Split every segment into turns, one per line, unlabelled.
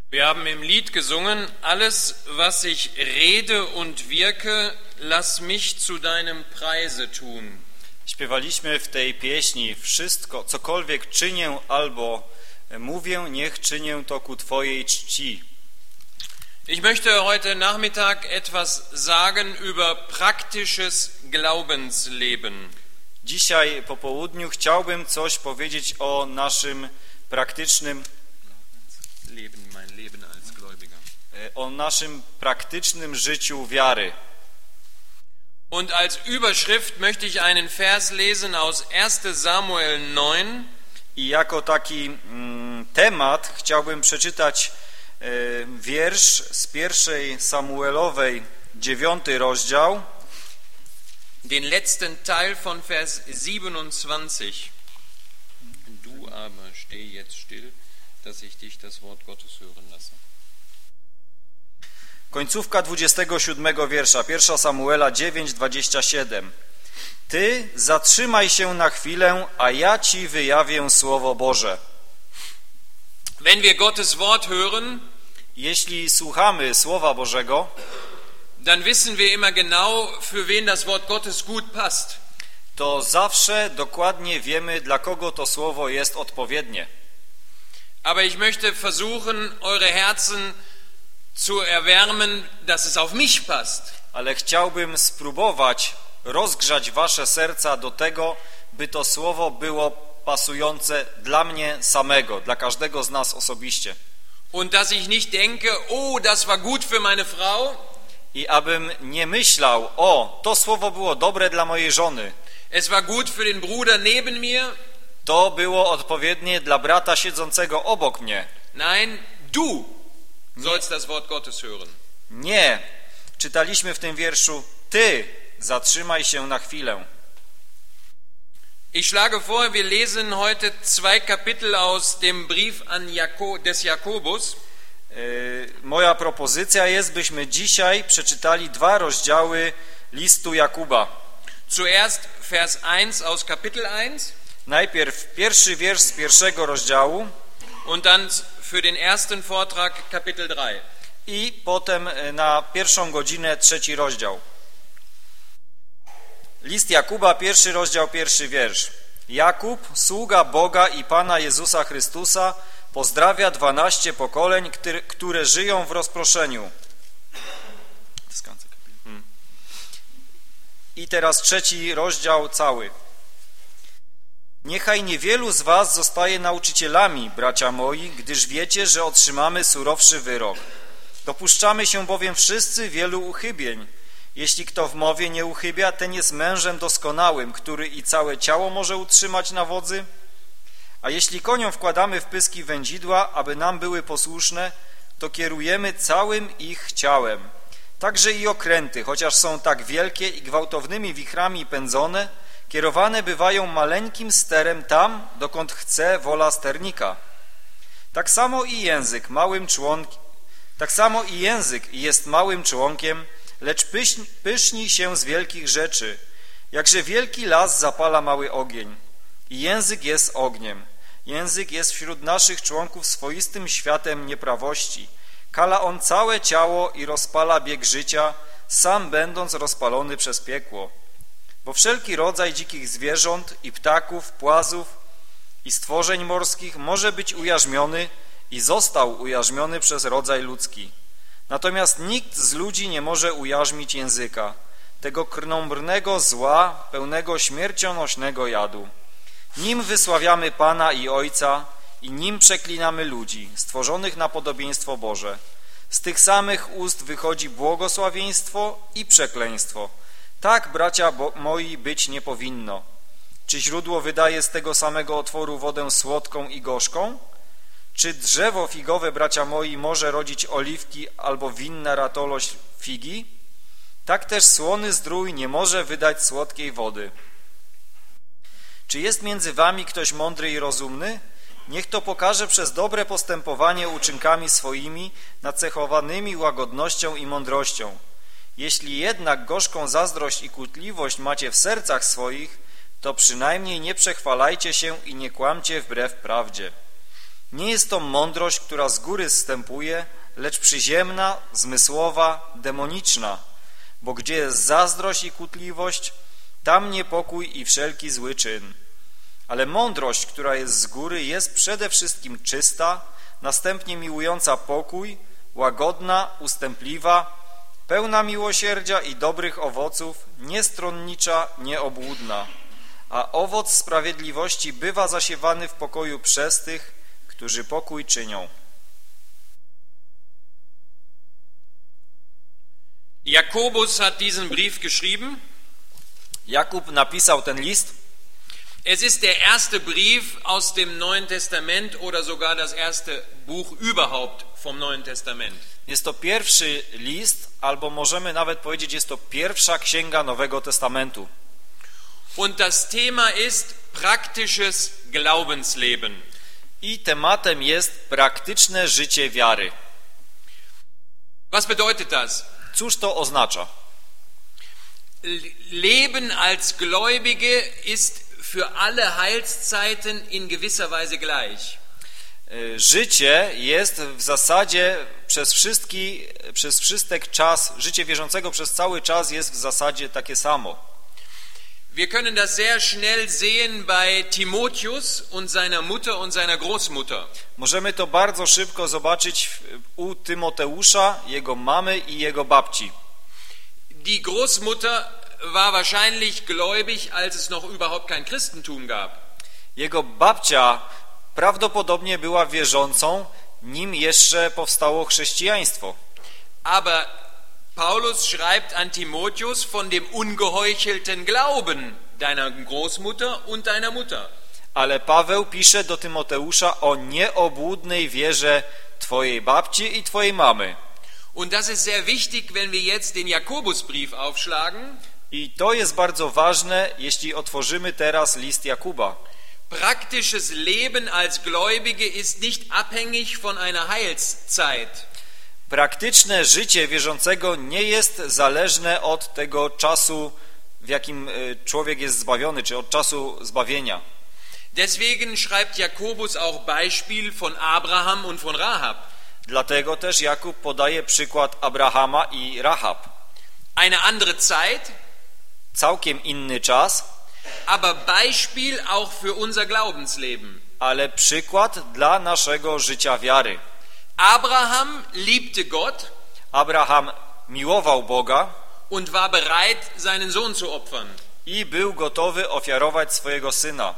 Wir haben im Lied gesungen, alles, was ich rede und wirke, lass mich zu deinem Preise tun.
Śpiewaliśmy w tej pieśni: wszystko, cokolwiek czynię albo mówię, niech czynię to ku Twojej czci.
Ich möchte heute Nachmittag etwas sagen über praktisches Glaubensleben.
Dzisiaj po południu chciałbym coś powiedzieć o naszym praktycznym życiu wiary.
Und als Überschrift möchte ich einen Vers lesen aus 1. Samuel 9.
I jako taki temat chciałbym przeczytać wiersz z 1 Samuelowej, 9 rozdział.
Den letzten Teil von Vers 27. Du aber steh jetzt still, dass ich dich das Wort Gottes hören lasse.
Końcówka 27 wiersza, 1 Samuela 9:27. Ty zatrzymaj się na chwilę, a ja ci wyjawię Słowo Boże.
Wenn wir Gottes Wort hören,
jeśli słuchamy Słowa Bożego,
dann wissen wir immer genau, für wen das Wort Gottes gut passt.
To zawsze dokładnie wiemy, dla kogo to Słowo jest odpowiednie.
Aber ich möchte versuchen, eure Herzen zu erwärmen, dass es auf mich passt.
Ale chciałbym spróbować rozgrzać wasze serca do tego, by to Słowo było pasujące dla mnie samego, dla każdego z nas osobiście.
Und dass ich nicht denke, oh, das war gut für meine Frau.
I abym nie myślał, o, to słowo było dobre dla mojej żony.
Es war gut für den Bruder neben mir.
To było odpowiednie dla brata siedzącego obok mnie.
Nein, du sollst das Wort Gottes hören.
Nie. Czytaliśmy w tym wierszu: ty zatrzymaj się na chwilę.
Ich schlage vor, wir lesen heute 2 Kapitel aus dem Brief des Jakobus.
Moja propozycja jest, byśmy dzisiaj przeczytali 2 rozdziały listu Jakuba.
Zuerst Vers 1 aus Kapitel 1.
Najpierw pierwszy wiersz z 1 rozdziału.
Und dann für den ersten Vortrag Kapitel 3.
I potem na pierwszą godzinę 3 rozdział. List Jakuba, 1 rozdział, 1 wiersz. Jakub, sługa Boga i Pana Jezusa Chrystusa, pozdrawia 12 pokoleń, które żyją w rozproszeniu. I teraz 3 rozdział cały. Niechaj niewielu z was zostaje nauczycielami, bracia moi, gdyż wiecie, że otrzymamy surowszy wyrok. Dopuszczamy się bowiem wszyscy wielu uchybień. Jeśli kto w mowie nie uchybia, ten jest mężem doskonałym, który i całe ciało może utrzymać na wodzy. A jeśli koniom wkładamy w pyski wędzidła, aby nam były posłuszne, to kierujemy całym ich ciałem. Także i okręty, chociaż są tak wielkie i gwałtownymi wichrami pędzone, kierowane bywają maleńkim sterem tam, dokąd chce wola sternika. Tak samo i język jest małym członkiem, lecz pyszni się z wielkich rzeczy. Jakże wielki las zapala mały ogień. I język jest ogniem. Język jest wśród naszych członków swoistym światem nieprawości. Kala on całe ciało i rozpala bieg życia, sam będąc rozpalony przez piekło. Bo wszelki rodzaj dzikich zwierząt i ptaków, płazów i stworzeń morskich może być ujarzmiony i został ujarzmiony przez rodzaj ludzki. Natomiast nikt z ludzi nie może ujarzmić języka, tego krnąbrnego zła, pełnego śmiercionośnego jadu. Nim wysławiamy Pana i Ojca i nim przeklinamy ludzi, stworzonych na podobieństwo Boże. Z tych samych ust wychodzi błogosławieństwo i przekleństwo. Tak, bracia moi, być nie powinno. Czy źródło wydaje z tego samego otworu wodę słodką i gorzką? Czy drzewo figowe, bracia moi, może rodzić oliwki albo winna ratolość figi? Tak też słony zdrój nie może wydać słodkiej wody. Czy jest między wami ktoś mądry i rozumny? Niech to pokaże przez dobre postępowanie uczynkami swoimi, nacechowanymi łagodnością i mądrością. Jeśli jednak gorzką zazdrość i kłótliwość macie w sercach swoich, to przynajmniej nie przechwalajcie się i nie kłamcie wbrew prawdzie. Nie jest to mądrość, która z góry zstępuje, lecz przyziemna, zmysłowa, demoniczna. Bo gdzie jest zazdrość i kłótliwość, tam niepokój i wszelki zły czyn. Ale mądrość, która jest z góry, jest przede wszystkim czysta, następnie miłująca pokój, łagodna, ustępliwa, pełna miłosierdzia i dobrych owoców, niestronnicza, nieobłudna. A owoc sprawiedliwości bywa zasiewany w pokoju przez tych, którzy pokój czynią.
Jakobus hat diesen Brief geschrieben.
Jakub napisał ten list.
Es ist der erste Brief aus dem Neuen Testament oder sogar das erste Buch überhaupt vom Neuen Testament.
Jest to pierwszy list, albo możemy nawet powiedzieć, jest to pierwsza księga Nowego Testamentu.
Und das Thema ist praktisches Glaubensleben.
I tematem jest praktyczne życie wiary.
Was bedeutet das?
Cóż to oznacza?
Leben als Gläubige ist für alle Heilszeiten in gewisser Weise gleich.
Życie jest w zasadzie przez wszystek czas, życie wierzącego przez cały czas jest w zasadzie takie samo.
Wir können das sehr schnell sehen bei Timotheus und seiner Mutter und seiner Großmutter.
Możemy to bardzo szybko zobaczyć u Tymoteusza, jego mamy i jego babci.
Die Großmutter war wahrscheinlich gläubig, als es noch überhaupt kein Christentum gab.
Jego babcia prawdopodobnie była wierzącą, nim jeszcze powstało chrześcijaństwo.
Aber Paulus schreibt an Timotheus von dem ungeheuchelten Glauben deiner Großmutter und deiner Mutter.
Ale Paweł pisze do Tymoteusza o nieobłudnej wierze twojej babci i twojej mamy.
Und das ist sehr wichtig, wenn wir jetzt den Jakobusbrief aufschlagen.
I to jest bardzo ważne, jeśli otworzymy teraz list Jakuba.
Praktisches Leben als Gläubige ist nicht abhängig von einer Heilszeit.
Praktyczne życie wierzącego nie jest zależne od tego czasu, w jakim człowiek jest zbawiony, czy od czasu zbawienia.
Deswegen schreibt Jakobus auch Beispiel von Abraham und von Rahab.
Dlatego też Jakub podaje przykład Abrahama i Rahab.
Eine andere Zeit,
Całkiem inny czas,
aber Beispiel auch für unser Glaubensleben.
ale przykład dla naszego życia wiary.
Abraham liebte Gott
Abraham miłował Boga
und war bereit, seinen Sohn zu opfern.
i był gotowy ofiarować swojego syna.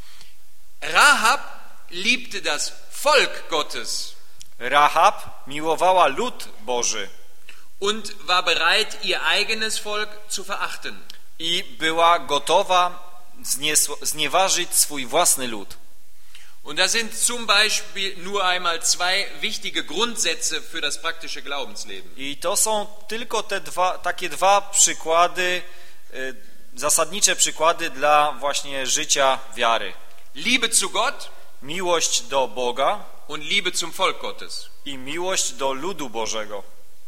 Rahab liebte das Volk Gottes
Rahab miłowała lud Boży
und war bereit, ihr eigenes Volk zu verachten.
i była gotowa znieważyć swój własny lud.
Und das sind zum Beispiel nur einmal zwei wichtige Grundsätze für das praktische Glaubensleben.
I to są tylko te takie dwa przykłady, zasadnicze przykłady dla właśnie życia wiary.
Liebe zu Gott
Miłość do Boga
und Liebe zum Volk Gottes.
i miłość do ludu Bożego.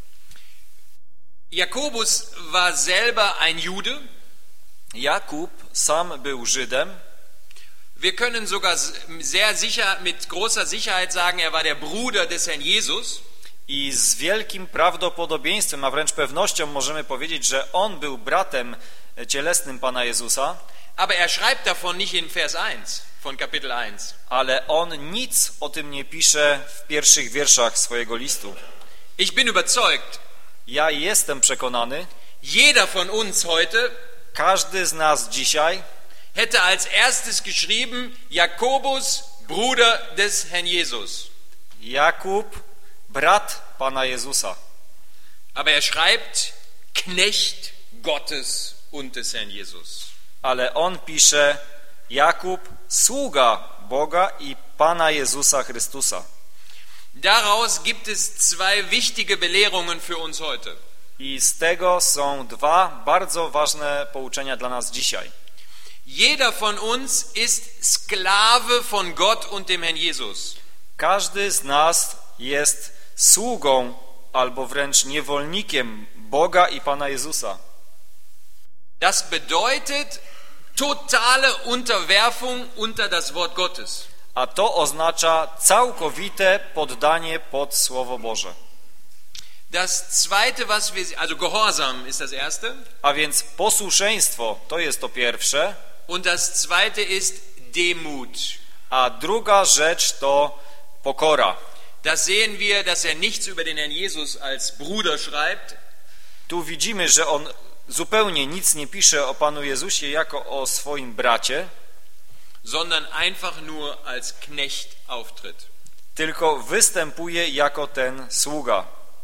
Jakobus war selber ein Jude.
Jakub sam był Żydem.
Wir können sogar sehr sicher, mit großer Sicherheit sagen, er war der Bruder des Herrn Jesus.
I z wielkim prawdopodobieństwem, a wręcz pewnością możemy powiedzieć, że on był bratem cielesnym Pana Jezusa.
Aber er schreibt davon nicht in Vers 1 von Kapitel 1.
Ale on nic o tym nie pisze w pierwszych wierszach swojego listu.
Ich bin überzeugt,
Ja jestem przekonany,
jeder von uns heute
każdy z nas dzisiaj
hätte als erstes geschrieben, Jakobus, Bruder des Herrn Jesus.
Jakub, brat Pana Jezusa.
Aber er schreibt, Knecht Gottes und des Herrn Jesus.
Ale on pisze, Jakub, sługa Boga i Pana Jezusa Chrystusa.
Daraus gibt es zwei wichtige Belehrungen für uns heute.
I z tego są dwa bardzo ważne pouczenia dla nas dzisiaj.
Jeder von uns ist Sklave von Gott und dem Herrn Jesus.
Każdy z nas jest sługą albo wręcz niewolnikiem Boga i Pana Jezusa.
Das bedeutet totale Unterwerfung unter das Wort Gottes.
a to oznacza całkowite poddanie pod Słowo Boże.
Das zweite, was wir, also Gehorsam ist das erste.
A więc posłuszeństwo to jest to pierwsze,
Und das zweite ist Demut.
a druga rzecz to pokora.
Das sehen wir, dass nichts über den Herrn Jesus als Bruder schreibt,
Tu widzimy, że on zupełnie nic nie pisze o Panu Jezusie jako o swoim bracie,
sondern einfach nur als Knecht auftritt.
tylko występuje jako ten sługa.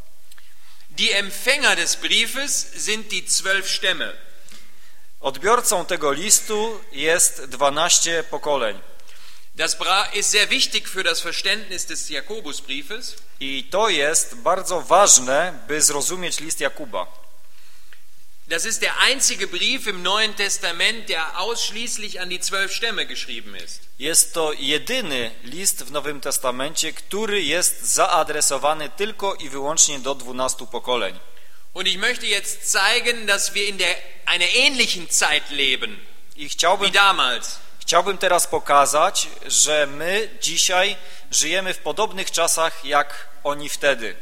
Die Empfänger des Briefes sind die 12 Stämme.
Odbiorcą tego listu jest 12 pokoleń.
Das ist sehr wichtig für das Verständnis des Jakobusbriefes.
I to jest bardzo ważne, by zrozumieć list Jakuba.
Das ist der einzige Brief im Neuen Testament, der ausschließlich an die 12 Stämme geschrieben ist.
Jest to jedyny list w Nowym Testamencie, który jest zaadresowany tylko i wyłącznie do 12 pokoleń.
Und ich möchte jetzt zeigen, dass wir in einer ähnlichen Zeit leben,
I
wie damals.
chciałbym teraz pokazać, że my dzisiaj żyjemy w podobnych czasach jak oni wtedy.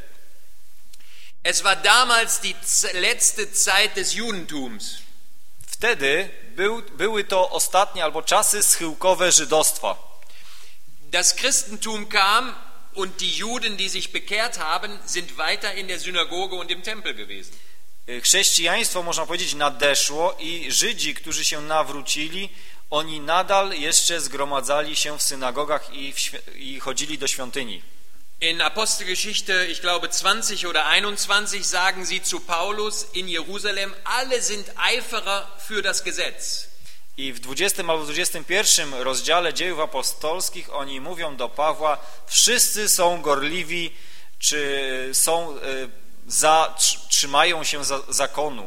Es war damals die letzte Zeit des Judentums.
Wtedy były to ostatnie albo czasy schyłkowe żydostwa.
Das Christentum kam und die Juden, die sich bekehrt haben, sind weiter in der Synagoge und im Tempel gewesen.
Chrześcijaństwo, można powiedzieć, nadeszło i Żydzi, którzy się nawrócili, oni nadal jeszcze zgromadzali się w synagogach i chodzili do świątyni.
In Apostelgeschichte, ich glaube 20 oder 21, sagen sie zu Paulus in Jerusalem, alle sind Eiferer für das Gesetz.
I w 20 albo 21 rozdziale Dziejów Apostolskich oni mówią do Pawła, wszyscy są gorliwi, czy są trzymają się zakonu.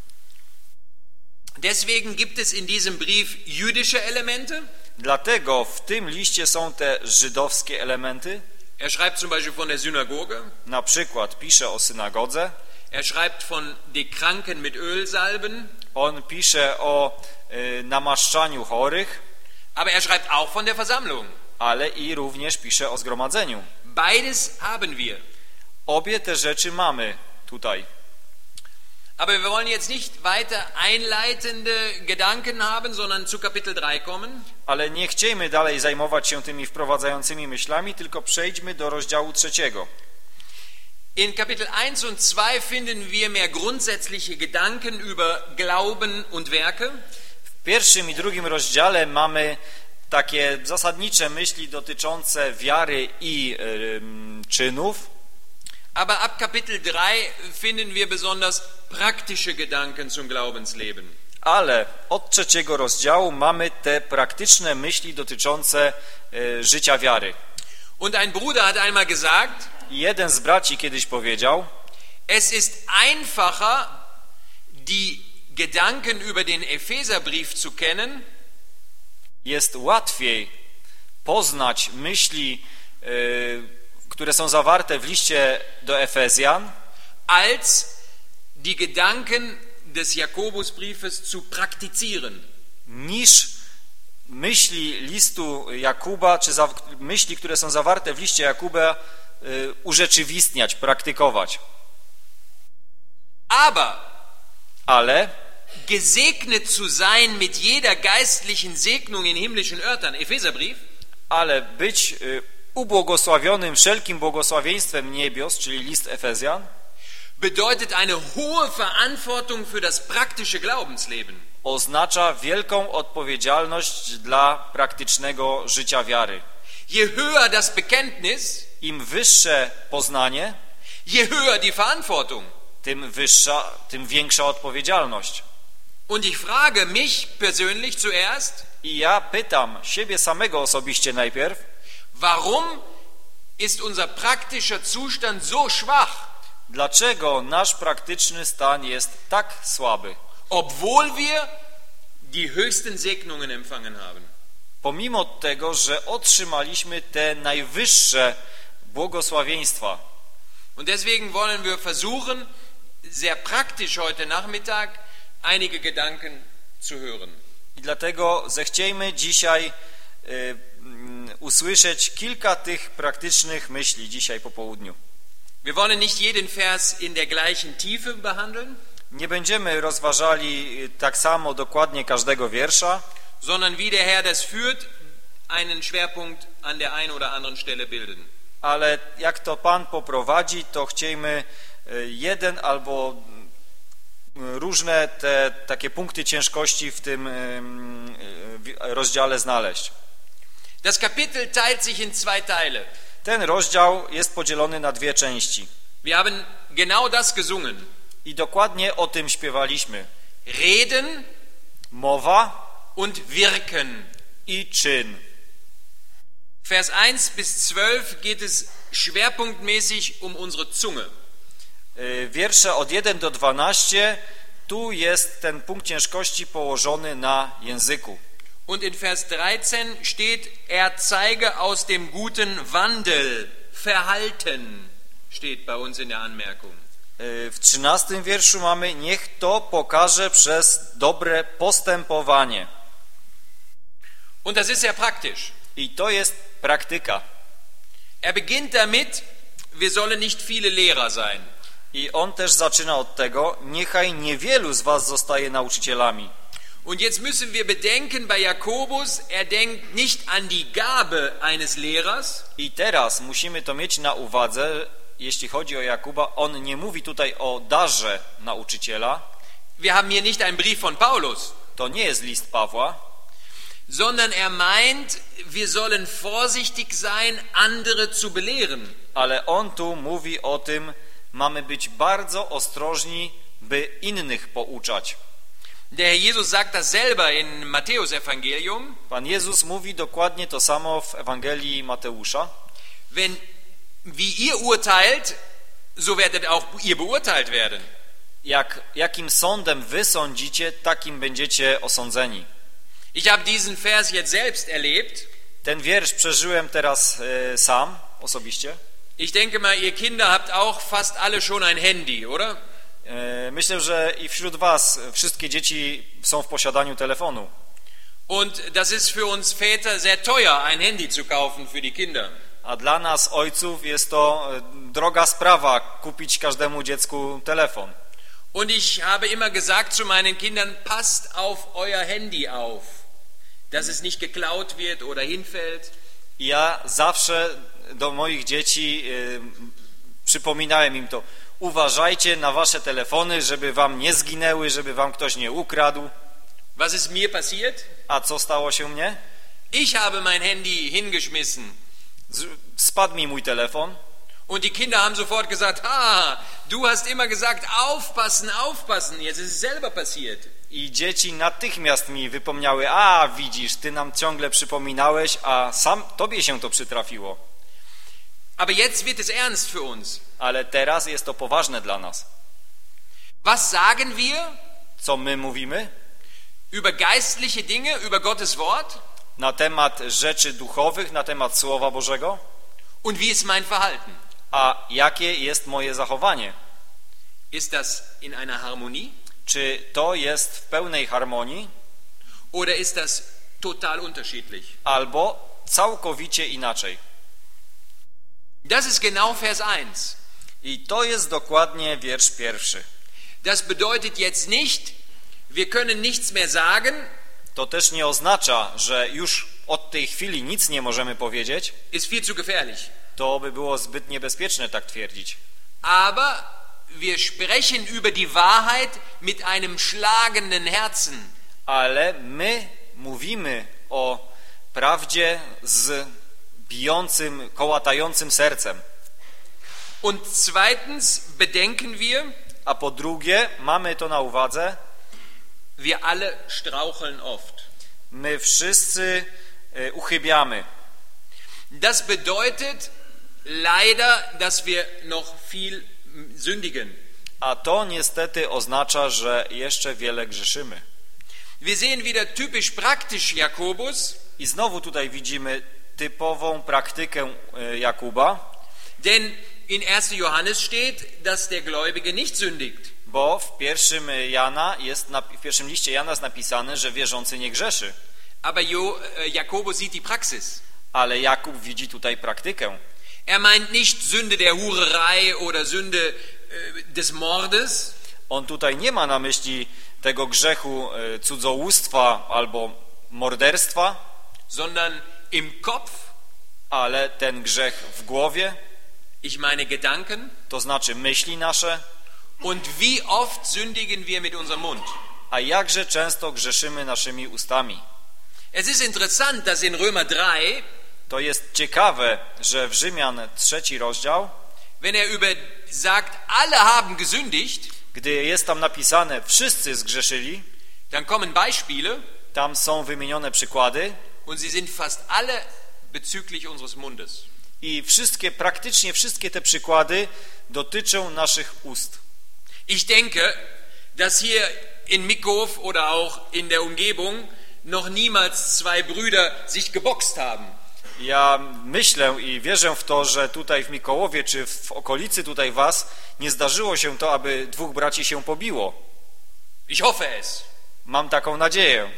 Deswegen gibt es in diesem Brief jüdische Elemente.
Dlatego w tym liście są te żydowskie elementy.
Er schreibt zum Beispiel von der Synagoge.
Na przykład pisze o synagodze.
Er schreibt von den Kranken mit Ölsalben.
On pisze o namaszczaniu chorych.
Aber er schreibt auch von der Versammlung.
Ale i również pisze o zgromadzeniu.
Beides haben wir.
Obie te rzeczy mamy tutaj.
Aber wir wollen jetzt nicht weiter einleitende Gedanken haben, sondern zu Kapitel 3 kommen.
Ale nie chciejmy dalej zajmować się tymi wprowadzającymi myślami, tylko przejdźmy do rozdziału 3.
In Kapitel 1 und 2 finden wir mehr grundsätzliche Gedanken über Glauben und Werke.
W pierwszym i drugim rozdziale mamy takie zasadnicze myśli dotyczące wiary i czynów.
Aber ab Kapitel 3 finden wir besonders praktische Gedanken zum Glaubensleben.
Ale od 3 rozdziału mamy te praktyczne myśli dotyczące życia wiary.
Und ein Bruder hat einmal gesagt,
Jeden z braci kiedyś powiedział,
es ist einfacher, die Gedanken über den Epheserbrief zu kennen,
jest łatwiej poznać myśli, które są zawarte w liście do Efezjan,
als die Gedanken des Jakobusbriefes zu praktizieren.
niż myśli listu Jakuba, czy myśli, które są zawarte w liście Jakuba, urzeczywistniać, praktykować. Ale
Gesegnet zu sein mit jeder geistlichen Segnung in himmlischen Örtern, Epheserbrief,
ale być ubłogosławionym wszelkim błogosławieństwem niebios, czyli list Efezjan,
bedeutet eine hohe Verantwortung für das praktische Glaubensleben.
oznacza wielką odpowiedzialność dla praktycznego życia wiary.
Je höher das Bekenntnis,
Im wyższe poznanie,
je höher die Verantwortung.
tym większa odpowiedzialność.
Und ich frage mich persönlich zuerst,
I ja pytam siebie samego osobiście najpierw,
warum ist unser praktischer Zustand so schwach,
dlaczego nasz praktyczny stan jest tak słaby,
obwohl wir die höchsten Segnungen empfangen haben?
pomimo tego, że otrzymaliśmy te najwyższe błogosławieństwa.
Und deswegen wollen wir versuchen, sehr praktisch heute Nachmittag einige Gedanken zu hören.
I dlatego zechciejmy dzisiaj usłyszeć kilka tych praktycznych myśli dzisiaj po południu.
Wir wollen nicht jeden Vers in der gleichen Tiefe behandeln,
Nie będziemy rozważali tak samo dokładnie każdego wiersza,
sondern wie der Herr das führt, einen Schwerpunkt an der einen oder anderen Stelle bilden.
ale jak to Pan poprowadzi, to chciejmy jeden albo różne te takie punkty ciężkości w tym rozdziale znaleźć.
Das Kapitel teilt sich in zwei Teile.
Ten rozdział jest podzielony na dwie części
Wir haben genau das gesungen.
i dokładnie o tym śpiewaliśmy.
Reden
Mowa
und wirken.
i czyn.
Vers 1 bis 12 geht es schwerpunktmäßig um unsere Zunge.
Wiersze od 1 do 12, tu jest ten punkt ciężkości położony na języku.
Und in Vers 13 steht, zeige aus dem guten Wandel, Verhalten, steht bei uns in der Anmerkung.
W 13 wierszu mamy, niech to pokaże przez dobre postępowanie.
Und das ist sehr praktisch.
I to jest praktyka.
Beginnt damit, wir sollen nicht viele Lehrer sein.
I on też zaczyna od tego, niechaj niewielu z was zostaje nauczycielami.
Und jetzt müssen wir bedenken, bei Jakobus, denkt nicht an die Gabe eines Lehrers.
I teraz musimy to mieć na uwadze, jeśli chodzi o Jakuba, on nie mówi tutaj o darze nauczyciela.
Wir haben hier nicht einen Brief von Paulus.
To nie jest list Pawła,
sondern meint, wir sollen vorsichtig sein, andere zu belehren.
ale on tu mówi o tym, mamy być bardzo ostrożni, by innych pouczać.
Der Herr Jesus sagt das selber in Matthäus Evangelium.
Pan Jezus mówi dokładnie to samo w Ewangelii Mateusza.
Wie ihr urteilt, so werdet auch ihr beurteilt werden.
Jakim sądem wy sądzicie, takim będziecie osądzeni.
Ich habe diesen Vers jetzt selbst erlebt.
Ten wiersz przeżyłem teraz sam, osobiście.
Ich denke mal, ihr Kinder habt auch fast alle schon ein Handy, oder?
Myślę, że i wśród was wszystkie dzieci są w posiadaniu telefonu.
Und das ist für uns Väter sehr teuer, ein Handy zu kaufen für die Kinder.
A dla nas, ojców, jest to droga sprawa kupić każdemu dziecku telefon.
Und ich habe immer gesagt zu meinen Kindern, passt auf euer Handy auf, dass es nicht geklaut wird oder hinfällt.
Ja zawsze do moich dzieci przypominałem im to, uważajcie na wasze telefony, żeby wam nie zginęły, żeby wam ktoś nie ukradł.
Was ist mir passiert?
A co stało się mnie?
Ich habe mein Handy hingeschmissen.
Spadł mi mój telefon.
Und die Kinder haben sofort gesagt, du hast immer gesagt, aufpassen, aufpassen. Jetzt ist es selber passiert.
I dzieci natychmiast mi wypomniały, widzisz, ty nam ciągle przypominałeś, a sam tobie się to przytrafiło.
Aber jetzt wird es ernst für uns.
Ale teraz jest to poważne dla nas.
Was sagen wir?
Co my mówimy?
Über geistliche Dinge, über Gottes Wort?
Na temat rzeczy duchowych, na temat Słowa Bożego?
Und wie ist mein Verhalten?
A jakie jest moje zachowanie?
Ist das in einer Harmonie?
Czy to jest w pełnej harmonii?
Oder ist das total unterschiedlich?
Albo całkowicie inaczej?
Das ist genau Vers 1.
I to jest dokładnie wiersz 1.
Das bedeutet jetzt nicht, wir können nichts mehr sagen.
To też nie oznacza, że już od tej chwili nic nie możemy powiedzieć.
Ist viel zu gefährlich.
To by było zbyt niebezpieczne tak twierdzić.
Aber wir sprechen über die Wahrheit mit einem schlagenden Herzen.
Ale my mówimy o prawdzie z bijącym, kołatającym sercem.
Und zweitens bedenken wir,
a po drugie mamy to na uwadze,
wir alle straucheln oft.
My wszyscy uchybiamy.
Das bedeutet leider, dass wir noch viel sündigen.
A to niestety oznacza, że jeszcze wiele grzeszymy.
Wir sehen wieder typisch praktisch Jakobus.
I znowu tutaj widzimy typową praktykę Jakuba.
Denn in 1. Johannes steht, dass der Gläubige nicht sündigt.
Bo w pierwszym liście Jana jest napisane, że wierzący nie grzeszy.
Aber Jakobus sieht die Praxis.
Ale Jakub widzi tutaj praktykę.
Er meint nicht Sünde der Hurerei oder Sünde des Mordes,
On tutaj nie ma na myśli tego grzechu cudzołóstwa albo morderstwa,
sondern im Kopf,
ale ten grzech w głowie,
ich meine Gedanken,
to znaczy myśli nasze,
und wie oft sündigen wir mit unserem Mund.
a jakże często grzeszymy naszymi ustami.
Es ist interessant, dass in Römer 3,
To jest ciekawe, że w Rzymian 3 rozdział,
wenn er sagt, alle haben gesündigt,
gdy jest tam napisane wszyscy zgrzeszyli,
dann kommen Beispiele
tam są wymienione przykłady
und sie sind fast alle bezüglich unseres Mundes.
i praktycznie wszystkie te przykłady dotyczą naszych ust.
Ich denke, dass hier in Mickhof oder auch in der Umgebung noch niemals zwei Brüder sich geboxt haben.
Ja myślę i wierzę w to, że tutaj w Mikołowie czy w okolicy tutaj was nie zdarzyło się to, aby dwóch braci się pobiło.
Ich hoffe es.
Mam taką nadzieję.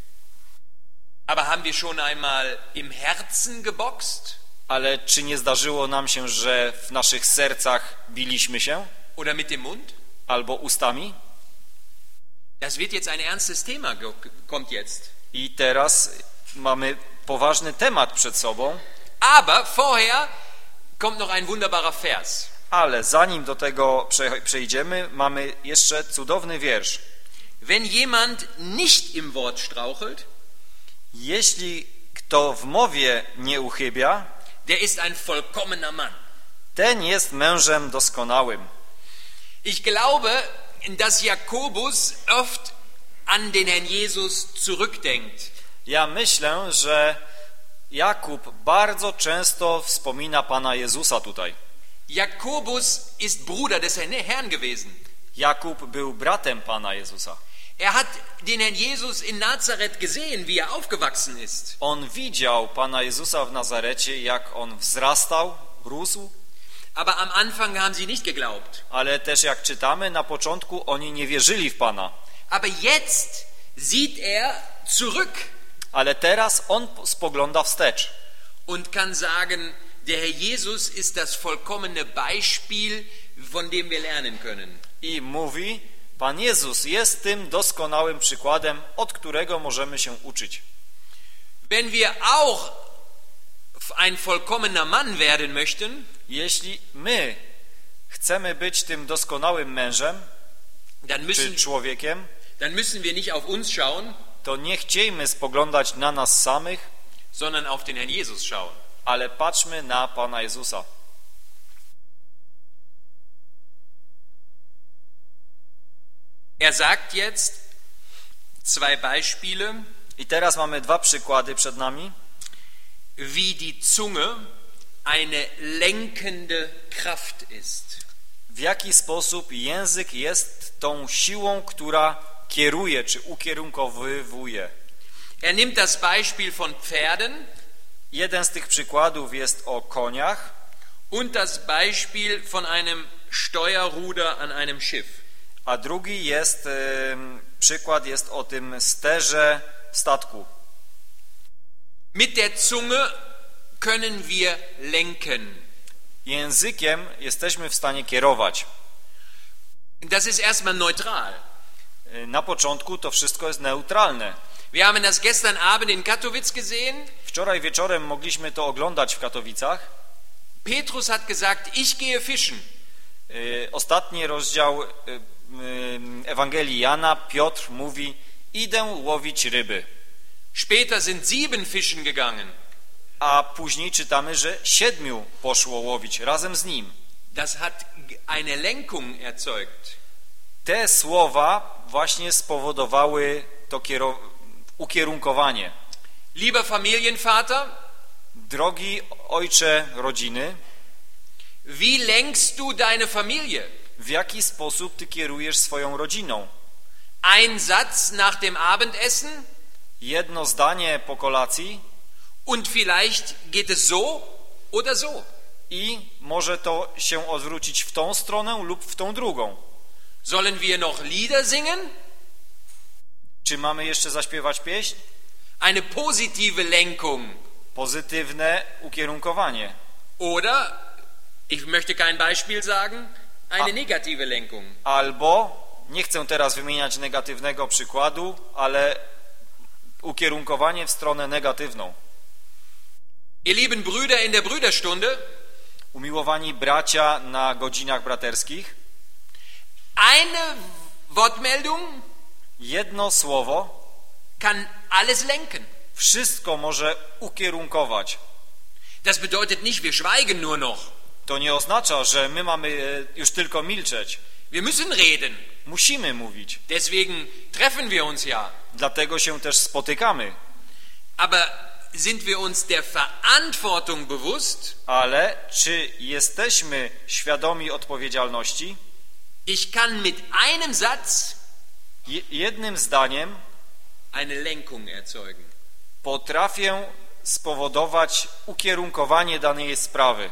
Aber haben wir schon einmal im Herzen geboxt?
Ale czy nie zdarzyło nam się, że w naszych sercach biliśmy się?
Oder mit dem Mund?
Albo ustami?
Das wird jetzt ein ernstes Thema, kommt jetzt.
I teraz mamy poważny temat przed sobą,
Aber vorher kommt noch ein wunderbarer Vers.
ale zanim do tego przejdziemy, mamy jeszcze cudowny wiersz.
Wenn jemand nicht im Wort strauchelt,
Jeśli kto w mowie nie uchybia,
der ist ein vollkommener Mann.
ten jest mężem doskonałym.
Ich glaube, dass Jakobus oft an den Herrn Jesus zurückdenkt.
Ja myślę, że Jakub bardzo często wspomina Pana Jezusa tutaj.
Jakobus ist Bruder des Herrn gewesen.
Jakub był bratem Pana Jezusa.
Er hat den Herrn Jesus in Nazareth gesehen, wie er aufgewachsen ist.
On widział Pana Jezusa w Nazarecie, jak on wzrastał, rósł,
Aber am Anfang haben sie nicht geglaubt.
ale też jak czytamy, na początku oni nie wierzyli w Pana.
Aber jetzt sieht er zurück
Ale teraz on spogląda wstecz
und kann sagen, der Herr Jesus ist das vollkommene Beispiel, von dem wir lernen können.
i mówi, Pan Jezus jest tym doskonałym przykładem, od którego możemy się uczyć.
Wenn wir auch ein vollkommener Mann werden möchten,
Jeśli my chcemy być tym doskonałym mężem czy człowiekiem,
dann müssen wir nicht auf uns schauen,
to nie chciejmy spoglądać na nas samych,
sondern auf den Herrn Jesus schauen.
ale patrzmy na Pana Jezusa.
Er sagt jetzt zwei Beispiele,
I teraz mamy dwa przykłady przed nami,
wie die Zunge eine lenkende Kraft ist.
w jaki sposób język jest tą siłą, która kieruje czy ukierunkowywuje.
Er nimmt das Beispiel von Pferden
Jeden z tych przykładów jest o koniach,
und das Beispiel von einem Steuerruder an einem Schiff.
a drugi jest, przykład jest o tym sterze statku.
Mit der Zunge können wir lenken.
Językiem jesteśmy w stanie kierować.
Das ist erstmal neutral.
Na początku to wszystko jest neutralne.
Wir haben das gestern Abend in Katowice gesehen.
Wczoraj wieczorem mogliśmy to oglądać w Katowicach.
Petrus hat gesagt, ich gehe fischen.
Ostatni rozdział Ewangelii Jana, Piotr mówi, idę łowić ryby.
Später sind 7 fischen gegangen.
A później czytamy, że 7 poszło łowić razem z nim.
Das hat eine Lenkung erzeugt.
Te słowa właśnie spowodowały to ukierunkowanie.
Lieber Familienvater,
Drogi ojcze rodziny,
wie lenkst du deine Familie?
w jaki sposób ty kierujesz swoją rodziną?
Ein Satz nach dem Abendessen
Jedno zdanie po kolacji
und vielleicht geht es so oder so.
i może to się odwrócić w tą stronę lub w tą drugą.
Sollen wir noch Lieder singen?
Czy mamy jeszcze zaśpiewać pieśń?
Eine positive Lenkung.
pozytywne ukierunkowanie.
Oder, ich möchte kein Beispiel sagen, eine negative Lenkung.
Albo, nie chcę teraz wymieniać negatywnego przykładu, ale ukierunkowanie w stronę negatywną.
Ihr lieben Brüder in der Brüderstunde,
Umiłowani bracia na godzinach braterskich,
eine Wortmeldung
jedno słowo
kann alles lenken.
wszystko może ukierunkować.
Das bedeutet nicht, wir schweigen nur noch.
To nie oznacza, że my mamy już tylko milczeć.
Wir müssen reden.
Musimy mówić.
Deswegen treffen wir uns ja.
Dlatego się też spotykamy.
Aber sind wir uns der Verantwortung bewusst?
Ale czy jesteśmy świadomi odpowiedzialności?
Ich kann mit einem Satz
Jednym zdaniem
eine Lenkung erzeugen.
potrafię spowodować ukierunkowanie danej sprawy.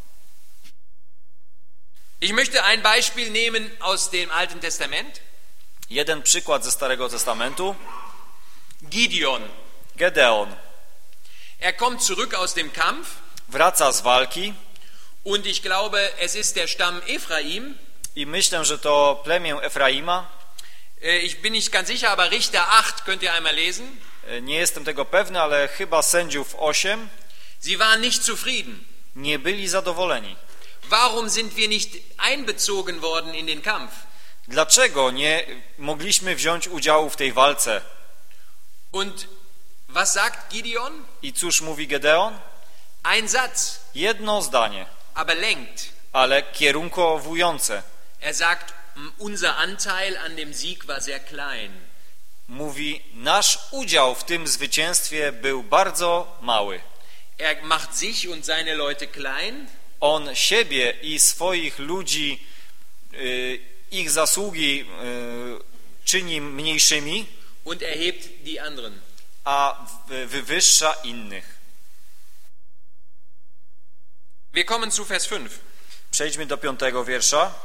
Ich möchte ein Beispiel nehmen aus dem Alten Testament.
Jeden przykład ze Starego Testamentu.
Gideon.
Gedeon
Er kommt zurück aus dem Kampf
wraca z walki
und ich glaube, es ist der Stamm Ephraim.
i myślę, że to plemię Efraima.
Ich bin nicht ganz sicher, aber Richter 8 könnt ihr einmal lesen.
Nie jestem tego pewny, ale chyba Sędziów 8
Sie waren nicht zufrieden.
nie byli zadowoleni.
Warum sind wir nicht einbezogen worden in den Kampf?
Dlaczego nie mogliśmy wziąć udziału w tej walce?
Und was sagt Gideon?
I cóż mówi Gedeon?
Ein Satz,
Jedno zdanie,
aber lenkt.
ale kierunkowujące.
Er sagt, unser Anteil an dem Sieg war sehr klein.
Mówi, nasz udział w tym zwycięstwie był bardzo mały.
Er macht sich und seine Leute klein.
On siebie i swoich ludzi, ich zasługi czyni mniejszymi,
Und erhebt die anderen.
a wywyższa innych.
Wir kommen zu Vers 5.
Przejdźmy do 5 wiersza.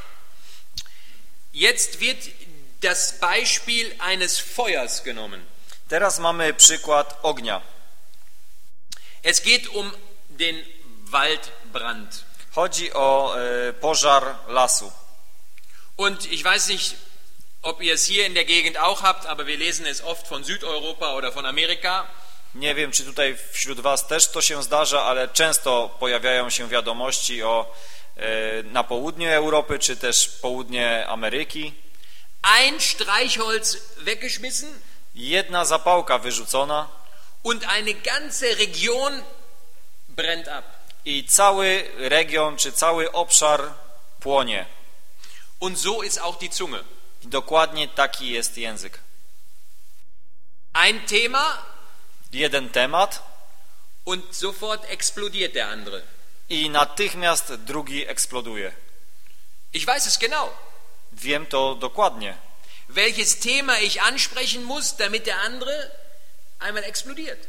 Jetzt wird das Beispiel eines Feuers genommen.
Teraz mamy przykład ognia.
Es geht um den Waldbrand.
Chodzi o pożar lasu.
Und ich weiß nicht, ob ihr es hier in der Gegend auch habt, aber wir lesen es oft von Südeuropa oder von Amerika.
Nie wiem, czy tutaj wśród was też to się zdarza, ale często pojawiają się wiadomości na południu Europy, czy też południe Ameryki.
Ein Streichholz weggeschmissen
Jedna zapałka wyrzucona
und eine ganze Region brennt ab.
i cały region, czy cały obszar płonie.
Und so ist auch die Zunge.
I dokładnie taki jest język.
Ein Thema
Jeden temat
und sofort explodiert der andere.
i natychmiast drugi eksploduje.
Ich weiß es genau.
Wiem to dokładnie.
Welches Thema ich ansprechen muss, damit der andere einmal explodiert.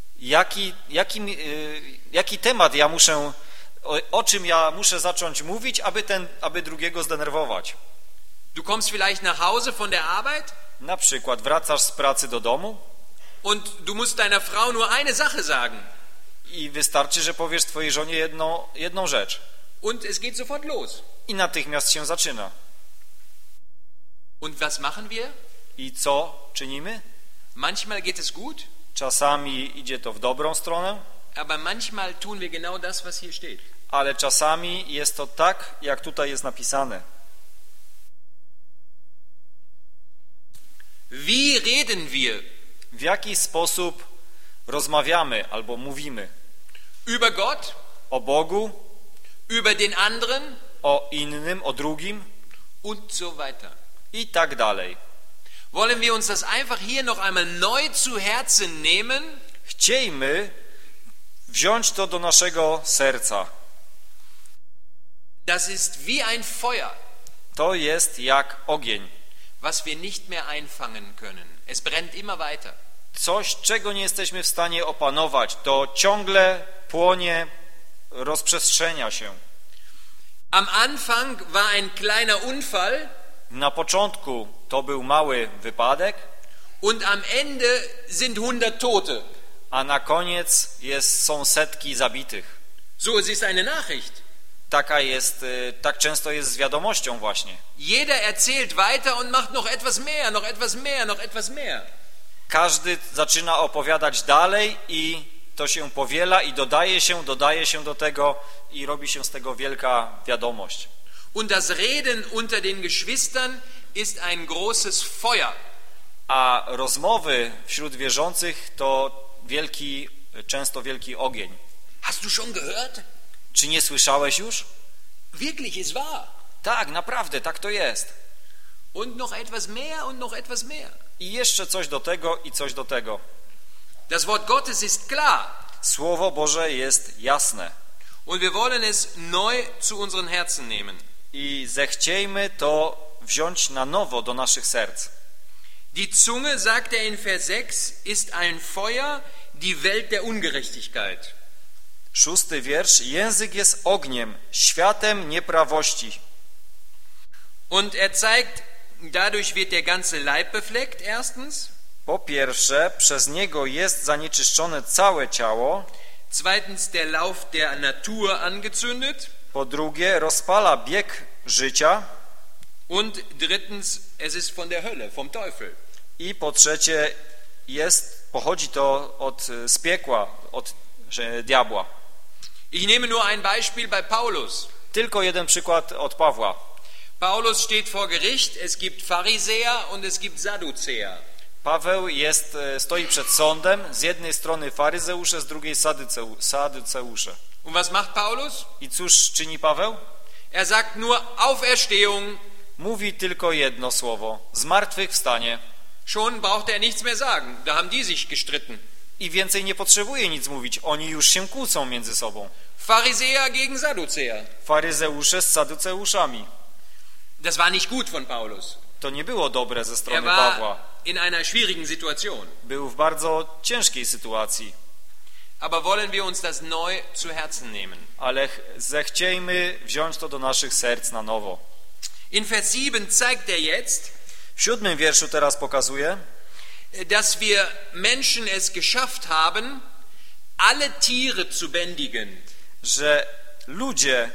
Jaki temat ja muszę, o czym ja muszę zacząć mówić, aby drugiego zdenerwować?
Du kommst vielleicht nach Hause von der Arbeit
Na przykład wracasz z pracy do domu
und du musst deiner Frau nur eine Sache sagen.
i wystarczy, że powiesz twojej żonie jedną rzecz.
Und es geht sofort los.
I natychmiast się zaczyna.
Und was machen wir?
I co czynimy?
Manchmal geht es gut,
Czasami idzie to w dobrą stronę,
aber manchmal tun wir genau das, was hier steht.
ale czasami jest to tak, jak tutaj jest napisane.
Wie reden wir?
W jaki sposób rozmawiamy albo mówimy?
Über Gott,
O Bogu,
über den anderen
o innym, o drugim
und so weiter.
i tak dalej.
Wollen wir uns das einfach hier noch einmal neu zu Herzen nehmen?
Chciejmy wziąć to do naszego serca.
Das ist wie ein Feuer,
To jest jak ogień.
was wir nicht mehr einfangen können. Es brennt immer weiter.
Coś, czego nie jesteśmy w stanie opanować. To ciągle płonie, rozprzestrzenia się.
Am Anfang war ein kleiner Unfall
Na początku to był mały wypadek,
und am Ende sind 100 Tote.
a na koniec są setki zabitych.
So, es ist eine Nachricht.
Tak często jest z wiadomością właśnie.
Jeder erzählt weiter und macht noch etwas mehr, noch etwas mehr, noch etwas mehr.
Każdy zaczyna opowiadać dalej i to się powiela i dodaje się do tego i robi się z tego wielka wiadomość.
Und das Reden unter den Geschwistern ist ein großes Feuer.
A rozmowy wśród wierzących to często wielki ogień.
Hast du schon gehört?
Czy nie słyszałeś już?
Wirklich, es wahr.
Tak, naprawdę, tak to jest.
Und noch etwas mehr und noch etwas mehr.
I jeszcze coś do tego i coś do tego.
Das Wort Gottes ist klar.
Słowo Boże jest jasne.
Und wir wollen es neu zu unseren Herzen nehmen.
I zechciejmy to wziąć na nowo do naszych serc.
Die Zunge, sagt er in Vers 6, ist ein Feuer, die Welt der Ungerechtigkeit.
6. wiersz. Język jest ogniem, światem nieprawości.
Und er zeigt, dadurch wird der ganze Leib befleckt, erstens.
Po pierwsze, przez niego jest zanieczyszczone całe ciało.
Zweitens, der Lauf der Natur angezündet.
Po drugie, rozpala bieg życia.
Und drittens, es ist von der Hölle, vom Teufel.
I po trzecie, pochodzi to z piekła, od diabła.
Ich nehme nur ein Beispiel bei Paulus.
Tylko jeden przykład od Pawła.
Paulus steht vor Gericht, es gibt Pharisäer und es gibt Sadduzäer.
Paweł stoi przed sądem, z jednej strony faryzeusze, z drugiej saduceusze.
Und was macht Paulus?
I cóż czyni Paweł?
Er sagt nur Auferstehung.
Mówi tylko jedno słowo: zmartwychwstanie.
Schon braucht er nichts mehr sagen. Da haben die sich gestritten.
I więcej nie potrzebuje nic mówić. Oni już się kłócą między sobą.
Pharisäer gegen Sadduzäer.
Faryzeusze z saduceuszami.
Das war nicht gut von Paulus.
To nie było dobre ze strony
Er
Pawła.
war in einer schwierigen Situation.
Był w bardzo ciężkiej sytuacji.
Aber wollen wir uns das neu zu Herzen nehmen?
Ale zechciejmy wziąć to do naszych serc na nowo.
In Vers 7 zeigt er jetzt,
W 7. wierszu teraz pokazuje,
dass wir Menschen es geschafft haben, alle Tiere zu bändigen.
że ludzie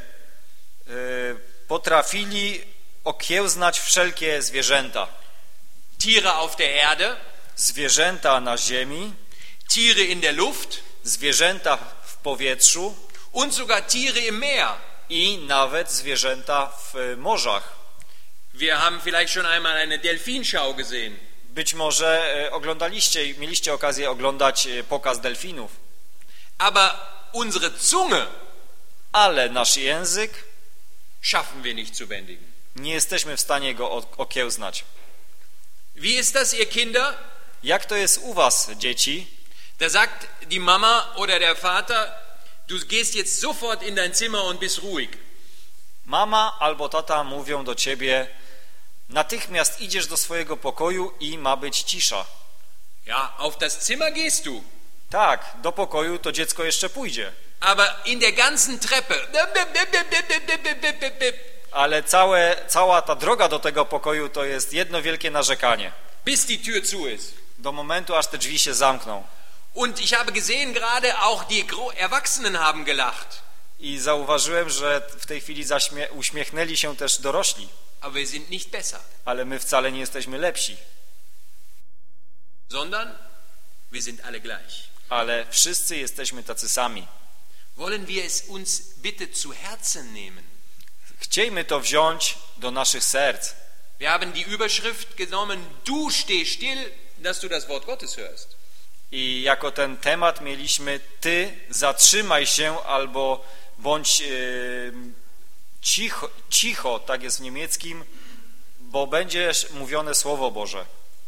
potrafili okiełznać wszelkie zwierzęta.
Tiere auf der Erde,
Zwierzęta na ziemi,
Tiere in der Luft
zwierzęta w powietrzu
und sogar Tiere im Meer.
i nawet zwierzęta w morzach.
Wir haben vielleicht schon einmal eine Delfinschau gesehen.
Być może mieliście okazję oglądać pokaz delfinów.
Aber unsere Zunge
Ale nasz język
schaffen wir nicht zu bändigen.
nie jesteśmy w stanie go okiełznać.
Wie ist das, ihr Kinder?
Jak to jest u was, dzieci?
Da sagt die Mama oder der Vater, du gehst jetzt sofort in dein Zimmer und bist ruhig.
Mama albo tata mówią do ciebie: natychmiast idziesz do swojego pokoju i ma być cisza.
Ja, auf das Zimmer gehst du.
Tak, do pokoju to dziecko jeszcze pójdzie.
Aber in der ganzen Treppe.
Ale cała ta droga do tego pokoju to jest jedno wielkie narzekanie.
Bis die Tür zu ist.
Do momentu, aż te drzwi się zamkną.
Und ich habe gesehen, gerade auch die Erwachsenen haben gelacht.
I zauważyłem, że w tej chwili uśmiechnęli się też dorośli.
Aber wir sind nicht besser.
Ale my wcale nie jesteśmy lepsi.
Sondern wir sind alle gleich.
Ale wszyscy jesteśmy tacy sami.
Wollen wir es uns bitte zu Herzen nehmen?
Chciejmy to wziąć do naszych serc.
Wir haben die Überschrift genommen, du steh still, dass du das Wort Gottes hörst.
I jako ten temat mieliśmy: ty zatrzymaj się albo bądź cicho, tak jest w niemieckim, bo będzie mówione Słowo Boże.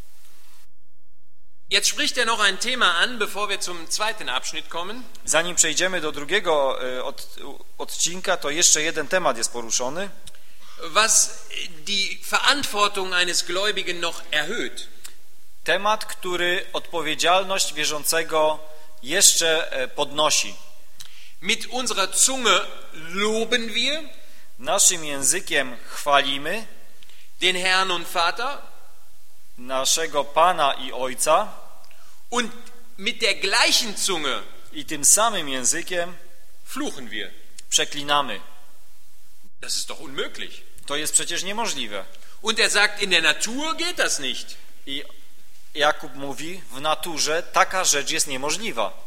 Jetzt spricht er noch ein Thema an, bevor wir zum zweiten Abschnitt kommen.
Zanim przejdziemy do drugiego odcinka, to jeszcze jeden temat jest poruszony.
Was die Verantwortung eines Gläubigen noch erhöht.
Temat, który odpowiedzialność wierzącego jeszcze podnosi.
Mit unserer Zunge loben wir
Naszym językiem chwalimy
den Herrn und Vater
naszego Pana i Ojca
und mit der gleichen Zunge
I tym samym językiem
fluchen wir.
przeklinamy.
Das ist doch unmöglich.
To jest przecież niemożliwe.
Und er sagt, in der Natur geht das nicht.
I Jakub mówi, w naturze taka rzecz jest niemożliwa.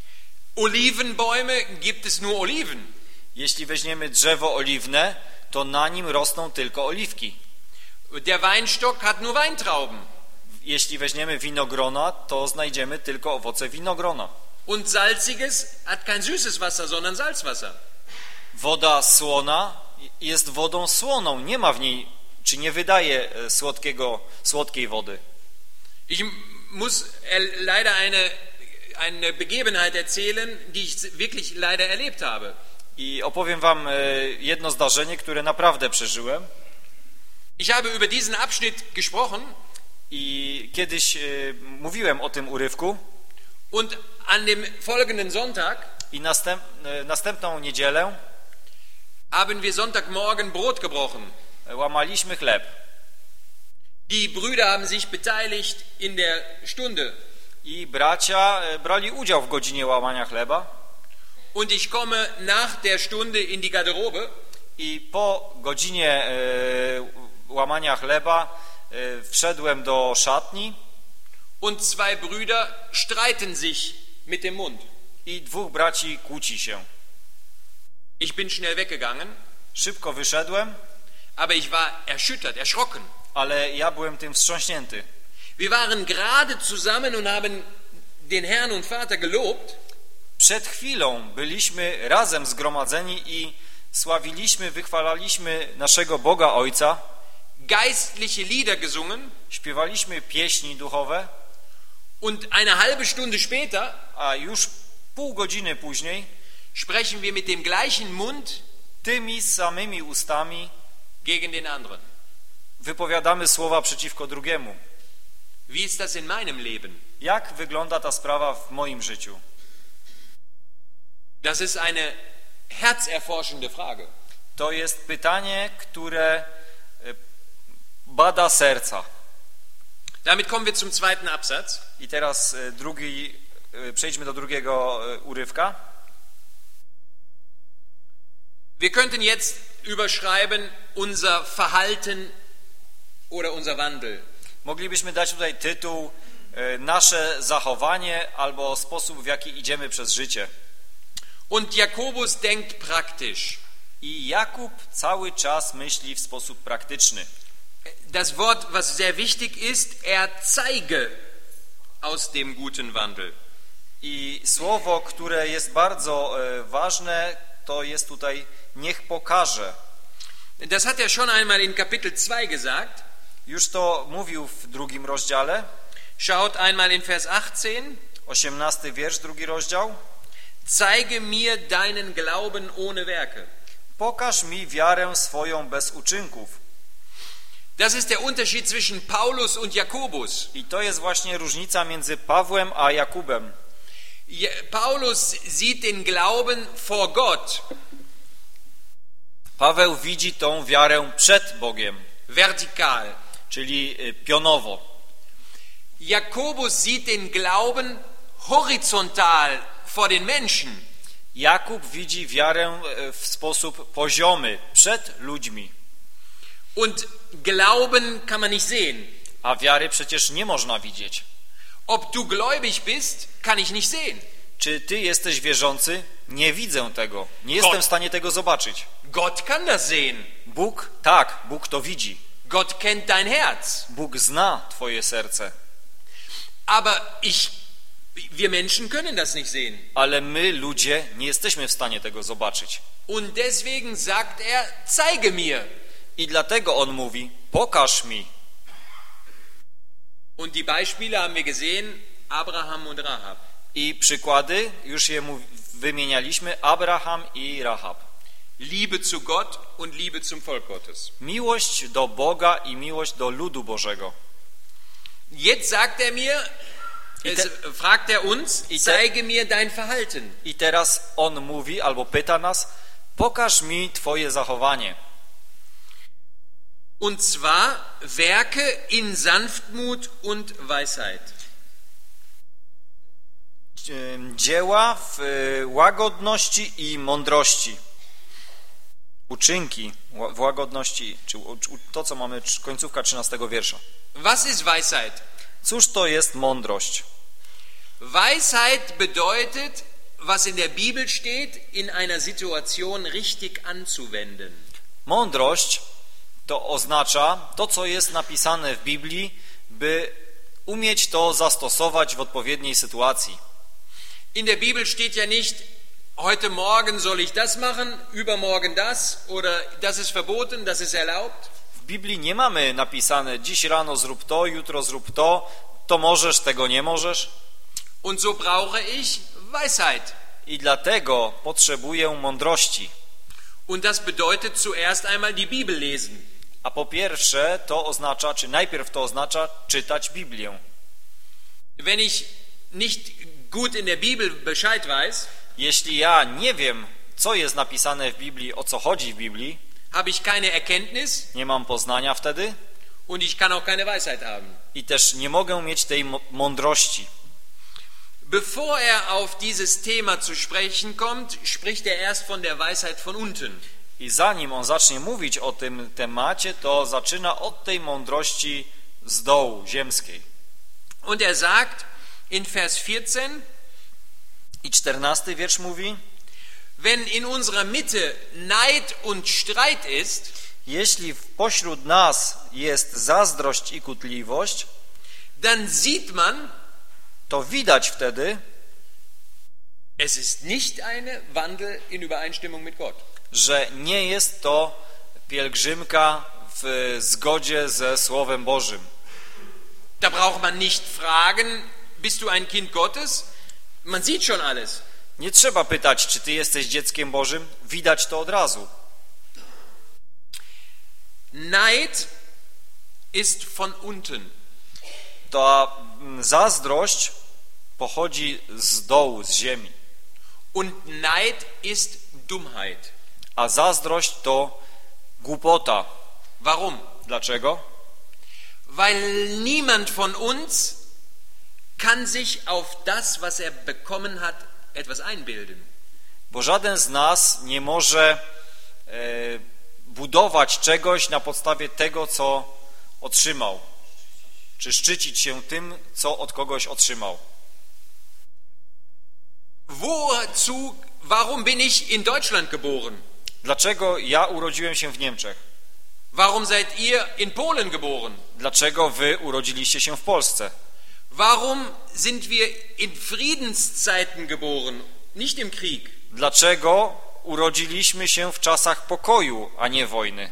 Olivenbäume gibt es nur Oliven.
Jeśli weźmiemy drzewo oliwne, to na nim rosną tylko oliwki.
Der Weinstock hat nur Weintrauben.
Jeśli weźmiemy winogrona, to znajdziemy tylko owoce winogrona.
Und salziges hat kein süßes Wasser, sondern Salzwasser.
Woda słona jest wodą słoną, nie ma w niej, czy nie wydaje słodkiej wody.
Ich muss leider eine Begebenheit erzählen, die ich wirklich leider erlebt habe.
I opowiem wam jedno zdarzenie, które naprawdę przeżyłem.
Ich habe über diesen Abschnitt gesprochen.
I kiedyś mówiłem o tym urywku.
Und an dem folgenden Sonntag
I następną niedzielę
haben wir Sonntagmorgen Brot gebrochen.
Łamaliśmy chleb.
Die Brüder haben sich beteiligt in der Stunde.
I bracia brali udział w godzinie łamania chleba.
Und ich komme nach der Stunde in die Garderobe.
I po godzinie łamania chleba wszedłem do szatni.
Und zwei Brüder streiten sich mit dem Mund.
I dwóch braci kłóci się.
Ich bin schnell weggegangen.
Szybko wyszedłem.
Aber ich war erschüttert, erschrocken.
Ale ja byłem tym wstrząśnięty.
Wir waren gerade zusammen und haben den Herrn und Vater gelobt.
Przed chwilą byliśmy razem zgromadzeni i sławiliśmy, wychwalaliśmy naszego Boga Ojca.
Geistliche Lieder gesungen.
Śpiewaliśmy pieśni duchowe.
Und eine halbe Stunde später,
a już pół godziny później,
sprechen wir mit dem gleichen Mund
tymi samymi ustami
gegen den anderen.
Wypowiadamy słowa przeciwko drugiemu.
Wie ist das in meinem Leben?
Jak wygląda ta sprawa w moim życiu?
Das ist eine herzerforschende Frage.
To jest pytanie, które bada serca.
Damit kommen wir zum zweiten Absatz.
I teraz przejdźmy do drugiego urywka.
Wir könnten jetzt überschreiben unser Verhalten oder unser Wandel.
Moglibyśmy dać tutaj tytuł nasze zachowanie albo sposób, w jaki idziemy przez życie.
Und Jakobus denkt praktisch.
I Jakub cały czas myśli w sposób praktyczny.
Das Wort, was sehr wichtig ist, zeige aus dem guten Wandel.
I słowo, które jest bardzo ważne, to jest tutaj niech pokaże.
Das hat er schon einmal in Kapitel 2 gesagt.
Już to mówił w drugim rozdziale.
Schaut einmal in Vers 18.
18 wiersz, drugi rozdział.
Zeige mir deinen Glauben ohne Werke.
Pokaż mi wiarę swoją bez uczynków.
Das ist der Unterschied zwischen Paulus und Jakobus.
I to jest właśnie różnica między Pawłem a Jakubem.
Paulus sieht den Glauben vor Gott.
Paweł widzi tą wiarę przed Bogiem.
Vertikal.
Czyli pionowo.
Jakobus sieht den Glauben horizontal vor den Menschen.
Jakub widzi wiarę w sposób poziomy, przed ludźmi.
Und Glauben kann man nicht sehen.
A wiary przecież nie można widzieć.
Ob du gläubig bist, kann ich nicht sehen.
Czy ty jesteś wierzący? Nie widzę tego. Nie jestem w stanie tego zobaczyć.
Gott kann das sehen.
Bóg, tak, Bóg to widzi.
Gott kennt dein Herz.
Bóg zna twoje serce.
Aber wir Menschen können das nicht sehen.
Ale my, ludzie, nie jesteśmy w stanie tego zobaczyć.
Und deswegen sagt er, zeige mir.
I dlatego on mówi, pokaż mi.
Und die Beispiele haben wir gesehen, Abraham und Rahab.
I przykłady, już je wymienialiśmy, Abraham i Rahab.
Liebe zu Gott und Liebe zum Volk Gottes.
Miłość do Boga i miłość do ludu Bożego.
Jetzt sagt er mir, fragt er uns, zeige mir dein Verhalten.
I teraz on mówi albo pyta nas, pokaż mi twoje zachowanie.
Und zwar Werke in Sanftmut und Weisheit.
dzieła w łagodności i mądrości. Uczynki w łagodności, czy to, co mamy, końcówka 13 wiersza.
Was ist Weisheit?
Cóż to jest mądrość?
Weisheit bedeutet, was in der Bibel steht, in einer Situation richtig anzuwenden.
Mądrość to oznacza to, co jest napisane w Biblii, by umieć to zastosować w odpowiedniej sytuacji.
In der Bibel steht ja nicht, heute Morgen soll ich das machen, übermorgen das, oder das ist verboten, das ist erlaubt.
W Biblii nie mamy napisane, dziś rano zrób to, jutro zrób to możesz, tego nie możesz.
Und so brauche ich Weisheit.
I dlatego potrzebuję mądrości.
Und das bedeutet zuerst einmal die Bibel lesen.
A po pierwsze to oznacza, czy najpierw to oznacza czytać Biblię.
Wenn ich nicht gut in der Bibel Bescheid weiß,
jeśli ja nie wiem, co jest napisane w Biblii, o co chodzi w Biblii,
habe ich keine Erkenntnis
nie mam poznania wtedy
und ich kann auch keine Weisheit haben.
i też nie mogę mieć tej mądrości.
Bevor er auf dieses Thema zu sprechen kommt, spricht er erst von der Weisheit von unten.
I zanim on zacznie mówić o tym temacie, to zaczyna od tej mądrości z dołu, ziemskiej.
Und er sagt in Vers 14,
i 14 wiersz mówi:
wenn in unserer Mitte Neid und Streit ist,
jeśli pośród nas jest zazdrość i kłótliwość,
dann sieht man,
to widać wtedy,
es ist nicht eine Wandel in Übereinstimmung mit Gott.
Że nie jest to pielgrzymka w zgodzie ze Słowem Bożym.
Da braucht man nicht fragen, bist du ein Kind Gottes? Man sieht schon alles.
Nie trzeba pytać, czy ty jesteś dzieckiem Bożym, widać to od razu.
Neid ist von unten.
Ta zazdrość pochodzi z dołu, z ziemi.
Und Neid ist Dummheit.
A zazdrość to głupota.
Warum?
Dlaczego?
Weil niemand von uns kann sich auf das, was er bekommen hat, etwas einbilden.
Bo żaden z nas nie może budować czegoś na podstawie tego, co otrzymał. Czy szczycić się tym, co od kogoś otrzymał.
Warum bin ich in Deutschland geboren?
Dlaczego ja urodziłem się w Niemczech?
Warum seid ihr in Polen geboren?
Dlaczego wy urodziliście się w Polsce?
Warum sind wir in Friedenszeiten geboren, nicht im Krieg?
Dlaczego urodziliśmy się w czasach pokoju, a nie wojny?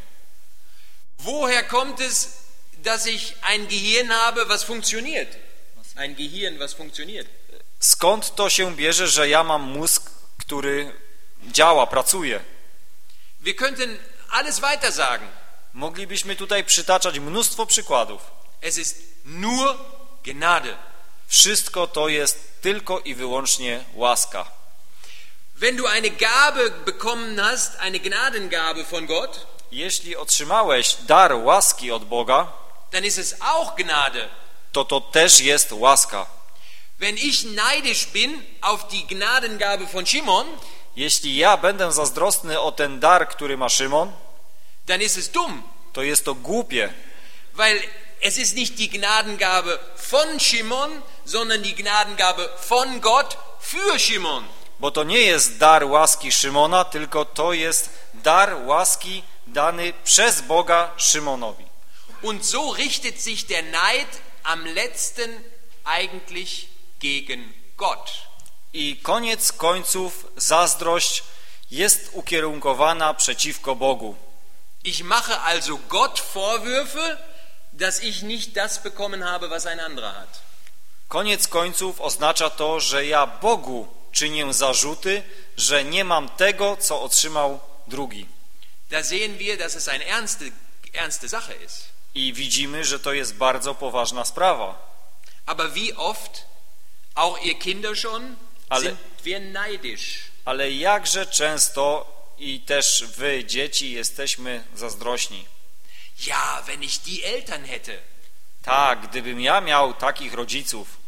Woher kommt es, dass ich ein Gehirn habe, was funktioniert? Ein Gehirn, was funktioniert.
Skąd to się bierze, że ja mam mózg, który działa, pracuje?
Wir könnten alles weiter sagen.
Moglibyśmy tutaj przytaczać mnóstwo przykładów.
Es ist nur Gnade.
Wszystko to jest tylko i wyłącznie łaska.
Wenn du eine Gabe bekommen hast, eine Gnadengabe von Gott,
jeśli otrzymałeś dar łaski od Boga,
dann ist es auch Gnade.
To też jest łaska.
Wenn ich neidisch bin auf die Gnadengabe von Shimon,
jeśli ja będę zazdrosny o ten dar, który ma Szymon,
dann ist es dumm.
To jest to głupie.
Weil es ist nicht die Gnadengabe von Shimon, sondern die Gnadengabe von Gott für Shimon.
Bo to nie jest dar łaski Szymona, tylko to jest dar łaski dany przez Boga Szymonowi.
Und so richtet sich der Neid am letzten eigentlich gegen Gott.
I koniec końców zazdrość jest ukierunkowana przeciwko Bogu.
Ich mache also Gott Vorwürfe, dass ich nicht das bekommen habe, was ein anderer hat.
Koniec końców oznacza to, że ja Bogu czynię zarzuty, że nie mam tego, co otrzymał drugi.
Da sehen wir, dass es eine ernste Sache ist.
I widzimy, że to jest bardzo poważna sprawa.
Aber wie oft, auch ihr Kinder schon, sind wir neidisch.
Ale jakże często i też wy, dzieci, jesteśmy zazdrośni.
Ja, wenn ich die Eltern hätte.
Tak, gdybym ja miał takich rodziców.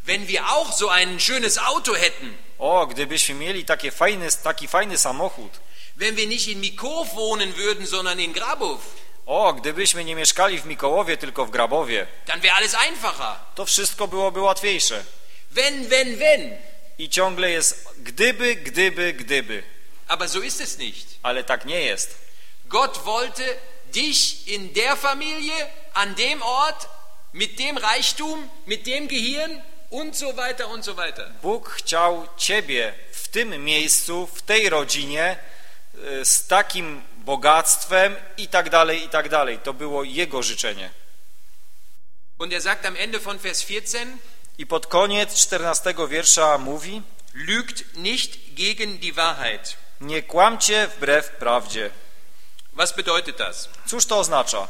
Wenn wir auch so ein schönes Auto hätten,
O, gdybyśmy mieli taki fajny samochód.
wenn wir nicht in Mikow wohnen würden, sondern in Grabow,
O, gdybyśmy nie mieszkali w Mikołowie, tylko w Grabowie,
dann wäre alles einfacher.
to wszystko byłoby łatwiejsze.
Wenn.
I ciągle jest gdyby.
Aber so ist es nicht.
Ale tak nie jest.
Gott wollte dich in der Familie, an dem Ort, mit dem Reichtum, mit dem Gehirn und so weiter und so weiter.
Bóg chciał ciebie w tym miejscu, w tej rodzinie, z takim bogactwem i tak dalej. To było Jego życzenie.
Und er sagt am Ende von Vers 14,
I pod koniec 14 wiersza mówi:
lügt nicht gegen die Wahrheit.
nie kłamcie wbrew prawdzie.
Was bedeutet das?
Cóż to oznacza?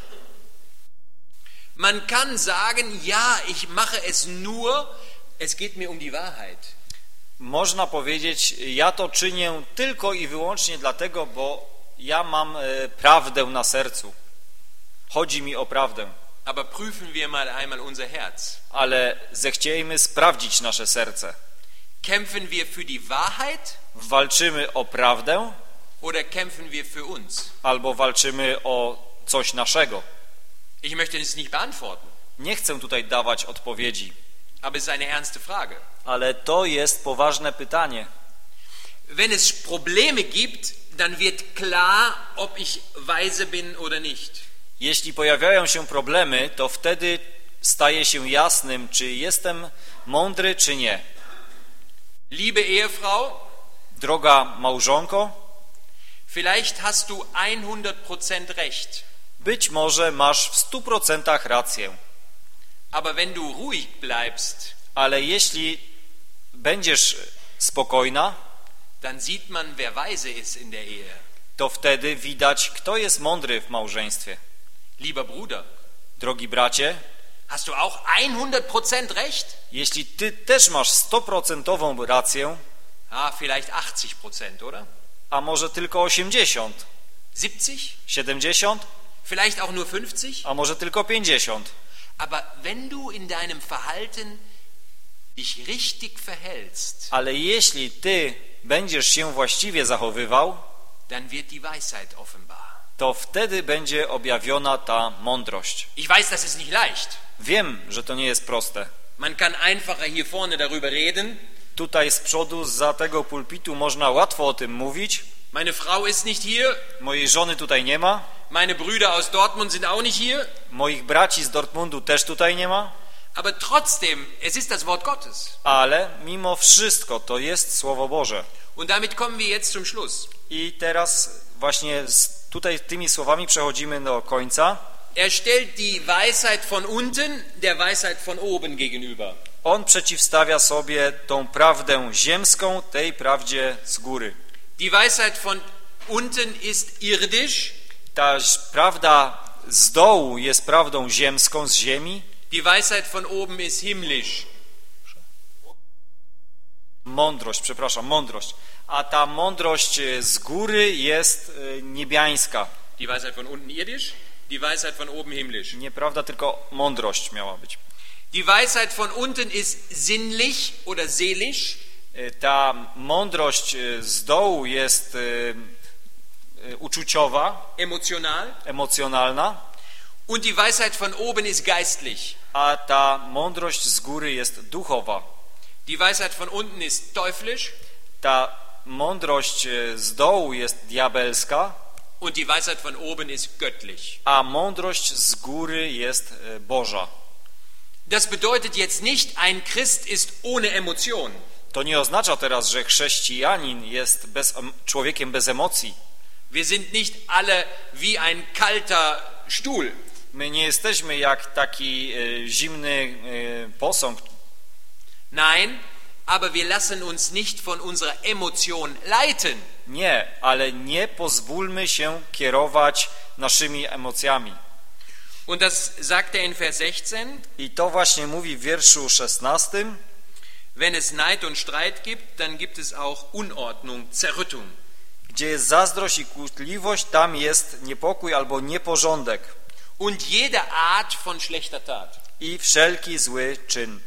Man kann sagen, ja, ich mache es nur, es geht mir um die Wahrheit.
Można powiedzieć, ja to czynię tylko i wyłącznie dlatego, bo ja mam prawdę na sercu. Chodzi mi o prawdę.
Aber prüfen wir mal einmal unser Herz.
Ale zechciejmy sprawdzić nasze serce.
Kämpfen wir für die Wahrheit
Walczymy o prawdę
oder kämpfen wir für uns?
albo walczymy o coś naszego.
Ich möchte es nicht beantworten,
Nie chcę tutaj dawać odpowiedzi,
aber es ist eine ernste Frage.
ale to jest poważne pytanie.
Wenn es Probleme gibt, dann wird klar, ob ich weise bin oder nicht.
Jeśli pojawiają się problemy, to wtedy staje się jasnym, czy jestem mądry, czy nie.
Liebe Ehefrau,
Droga małżonko,
vielleicht hast du 100% recht,
być może masz w 100% rację,
aber wenn du ruhig bleibst,
ale jeśli będziesz spokojna,
dann sieht man, wer weise ist in der Ehe.
to wtedy widać, kto jest mądry w małżeństwie.
Lieber Bruder,
Drogi bracie,
hast du auch 100% recht?
jeśli ty też masz 100% rację,
Vielleicht 80%, oder?
a może tylko 80,
70?
70,
Vielleicht auch nur 50?
a może tylko 50.
Aber wenn du in deinem Verhalten dich richtig verhältst,
Ale jeśli ty będziesz się właściwie zachowywał,
dann wird die Weisheit offenbar.
to wtedy będzie objawiona ta mądrość.
Ich weiß, das ist nicht leicht.
Wiem, że to nie jest proste.
Man kann einfacher hier vorne darüber reden.
Tutaj z przodu, zza tego pulpitu można łatwo o tym mówić.
Meine Frau ist nicht hier.
Mojej żony tutaj nie ma.
Meine Brüder aus Dortmund sind auch nicht hier.
Moich braci z Dortmundu też tutaj nie ma.
Aber trotzdem, es ist das Wort Gottes.
Ale mimo wszystko to jest Słowo Boże.
Und damit kommen wir jetzt zum Schluss.
I teraz właśnie tutaj tymi słowami przechodzimy do końca.
Er stellt die Weisheit von unten der Weisheit von oben gegenüber.
On przeciwstawia sobie tą prawdę ziemską tej prawdzie z góry.
Die Weisheit von unten ist irdisch.
Ta prawda z dołu jest prawdą ziemską, z ziemi.
Die Weisheit von oben ist himmlisch.
Mądrość. A ta mądrość z góry jest niebiańska.
Die Weisheit von unten irdisch, die Weisheit von oben himmlisch.
Nieprawda, tylko mądrość miała być.
Die Weisheit von unten ist sinnlich oder seelisch.
Ta mądrość z dołu jest uczuciowa, emocjonalna,
und die Weisheit von oben ist geistlich.
a ta mądrość z góry jest duchowa.
Die Weisheit von unten ist teuflisch.
Ta mądrość z dołu jest diabelska,
und die Weisheit von oben ist göttlich.
A mądrość z góry jest Boża.
Das bedeutet jetzt nicht, ein Christ ist ohne Emotion.
To nie oznacza teraz, że chrześcijanin jest człowiekiem bez emocji.
Wir sind nicht alle wie ein kalter Stuhl.
My nie jesteśmy jak taki zimny posąg.
Nein, aber wir lassen uns nicht von unserer Emotion leiten.
Nie, ale nie pozwólmy się kierować naszymi emocjami.
Und das sagt er in Vers 16.
I to właśnie mówi w wierszu 16.
Wenn es Neid und Streit gibt, dann gibt es auch Unordnung, Zerrüttung.
Gdzie jest zazdrość i kłótliwość, tam jest niepokój albo nieporządek.
Und jede Art von schlechter Tat.
I wszelki zły czyn.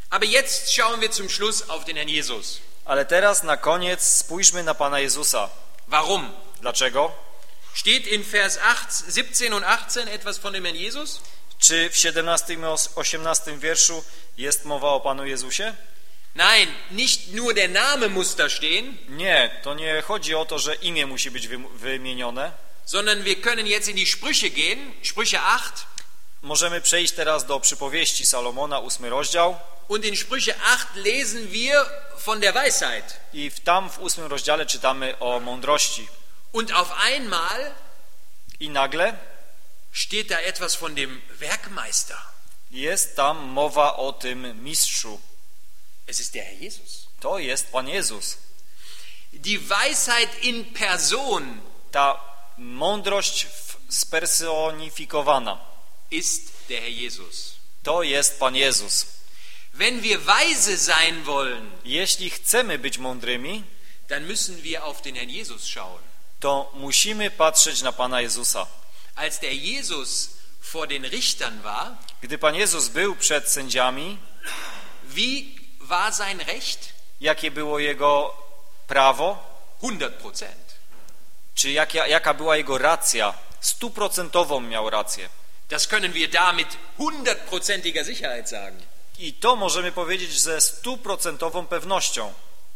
Aber jetzt schauen wir zum Schluss auf den Herrn Jesus.
Ale teraz na koniec spójrzmy na Pana Jezusa.
Warum?
Dlaczego?
Steht in Vers 17 und 18 etwas von dem Herrn Jesus?
Czy w 17 i 18 wierszu jest mowa o Panu Jezusie?
Nein, nicht nur der Name muss da stehen,
Nie, to nie chodzi o to, że imię musi być wymienione.
sondern wir können jetzt in die Sprüche gehen, Sprüche 8.
Możemy przejść teraz do przypowieści Salomona, 8 rozdział.
Und in Sprüche 8 lesen wir von der Weisheit.
I tam w 8 rozdziale czytamy o mądrości.
Und auf einmal
I nagle
steht da etwas von dem Werkmeister.
jest tam mowa o tym mistrzu.
Es ist der Herr Jesus.
To jest Pan Jezus.
Die Weisheit in Person
Ta mądrość spersonifikowana.
ist der Herr Jesus.
To jest Pan Jezus.
Wenn wir weise sein wollen,
Jeśli chcemy być mądrymi,
dann müssen wir auf den Herrn Jesus schauen.
to musimy patrzeć na Pana Jezusa.
Als der Jesus vor den Richtern war,
Gdy Pan Jezus był przed sędziami,
wie war sein Recht?
jakie było Jego prawo?
100%.
Czy jaka była Jego racja? 100% miał rację.
Das können wir da mit 100%iger Sicherheit sagen.
I to możemy powiedzieć ze 100% pewnością.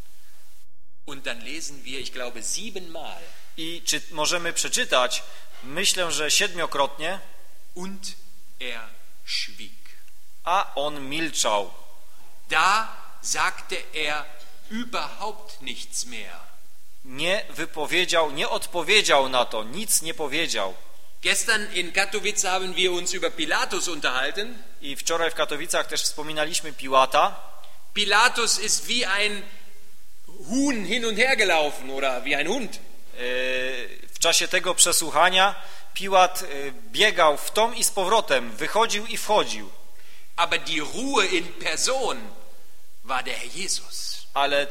Und dann lesen wir, ich glaube, 7-mal.
I czy możemy przeczytać, myślę, że 7-krotnie,
Und er schwieg.
a on milczał.
Da sagte er überhaupt nichts mehr.
Nie wypowiedział, nie odpowiedział na to, nic nie powiedział.
Gestern in Katowice haben wir uns über Pilatus unterhalten.
I wczoraj w Katowicach też wspominaliśmy Piłata.
Pilatus ist wie ein Huhn hin und her gelaufen oder wie ein Hund.
W czasie tego przesłuchania Piłat biegał w tą i z powrotem, wychodził i wchodził.
Aber die Ruhe in Person war der Herr Jesus.
Ale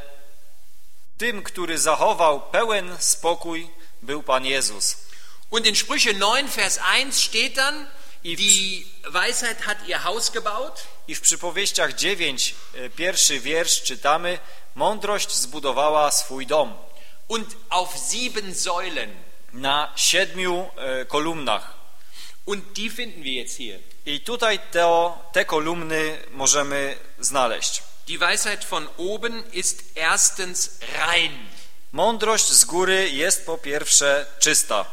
tym, który zachował pełen spokój, był Pan Jezus.
Und in Sprüche 9, Vers 1 steht dann, die Weisheit hat ihr Haus gebaut.
I w przypowieściach 9, pierwszy wiersz czytamy: mądrość zbudowała swój dom
Und auf 7 Säulen.
na 7 kolumnach.
Und die finden wir jetzt hier.
I tutaj te kolumny możemy znaleźć.
Die Weisheit von oben ist erstens rein.
Mądrość z góry jest po pierwsze czysta.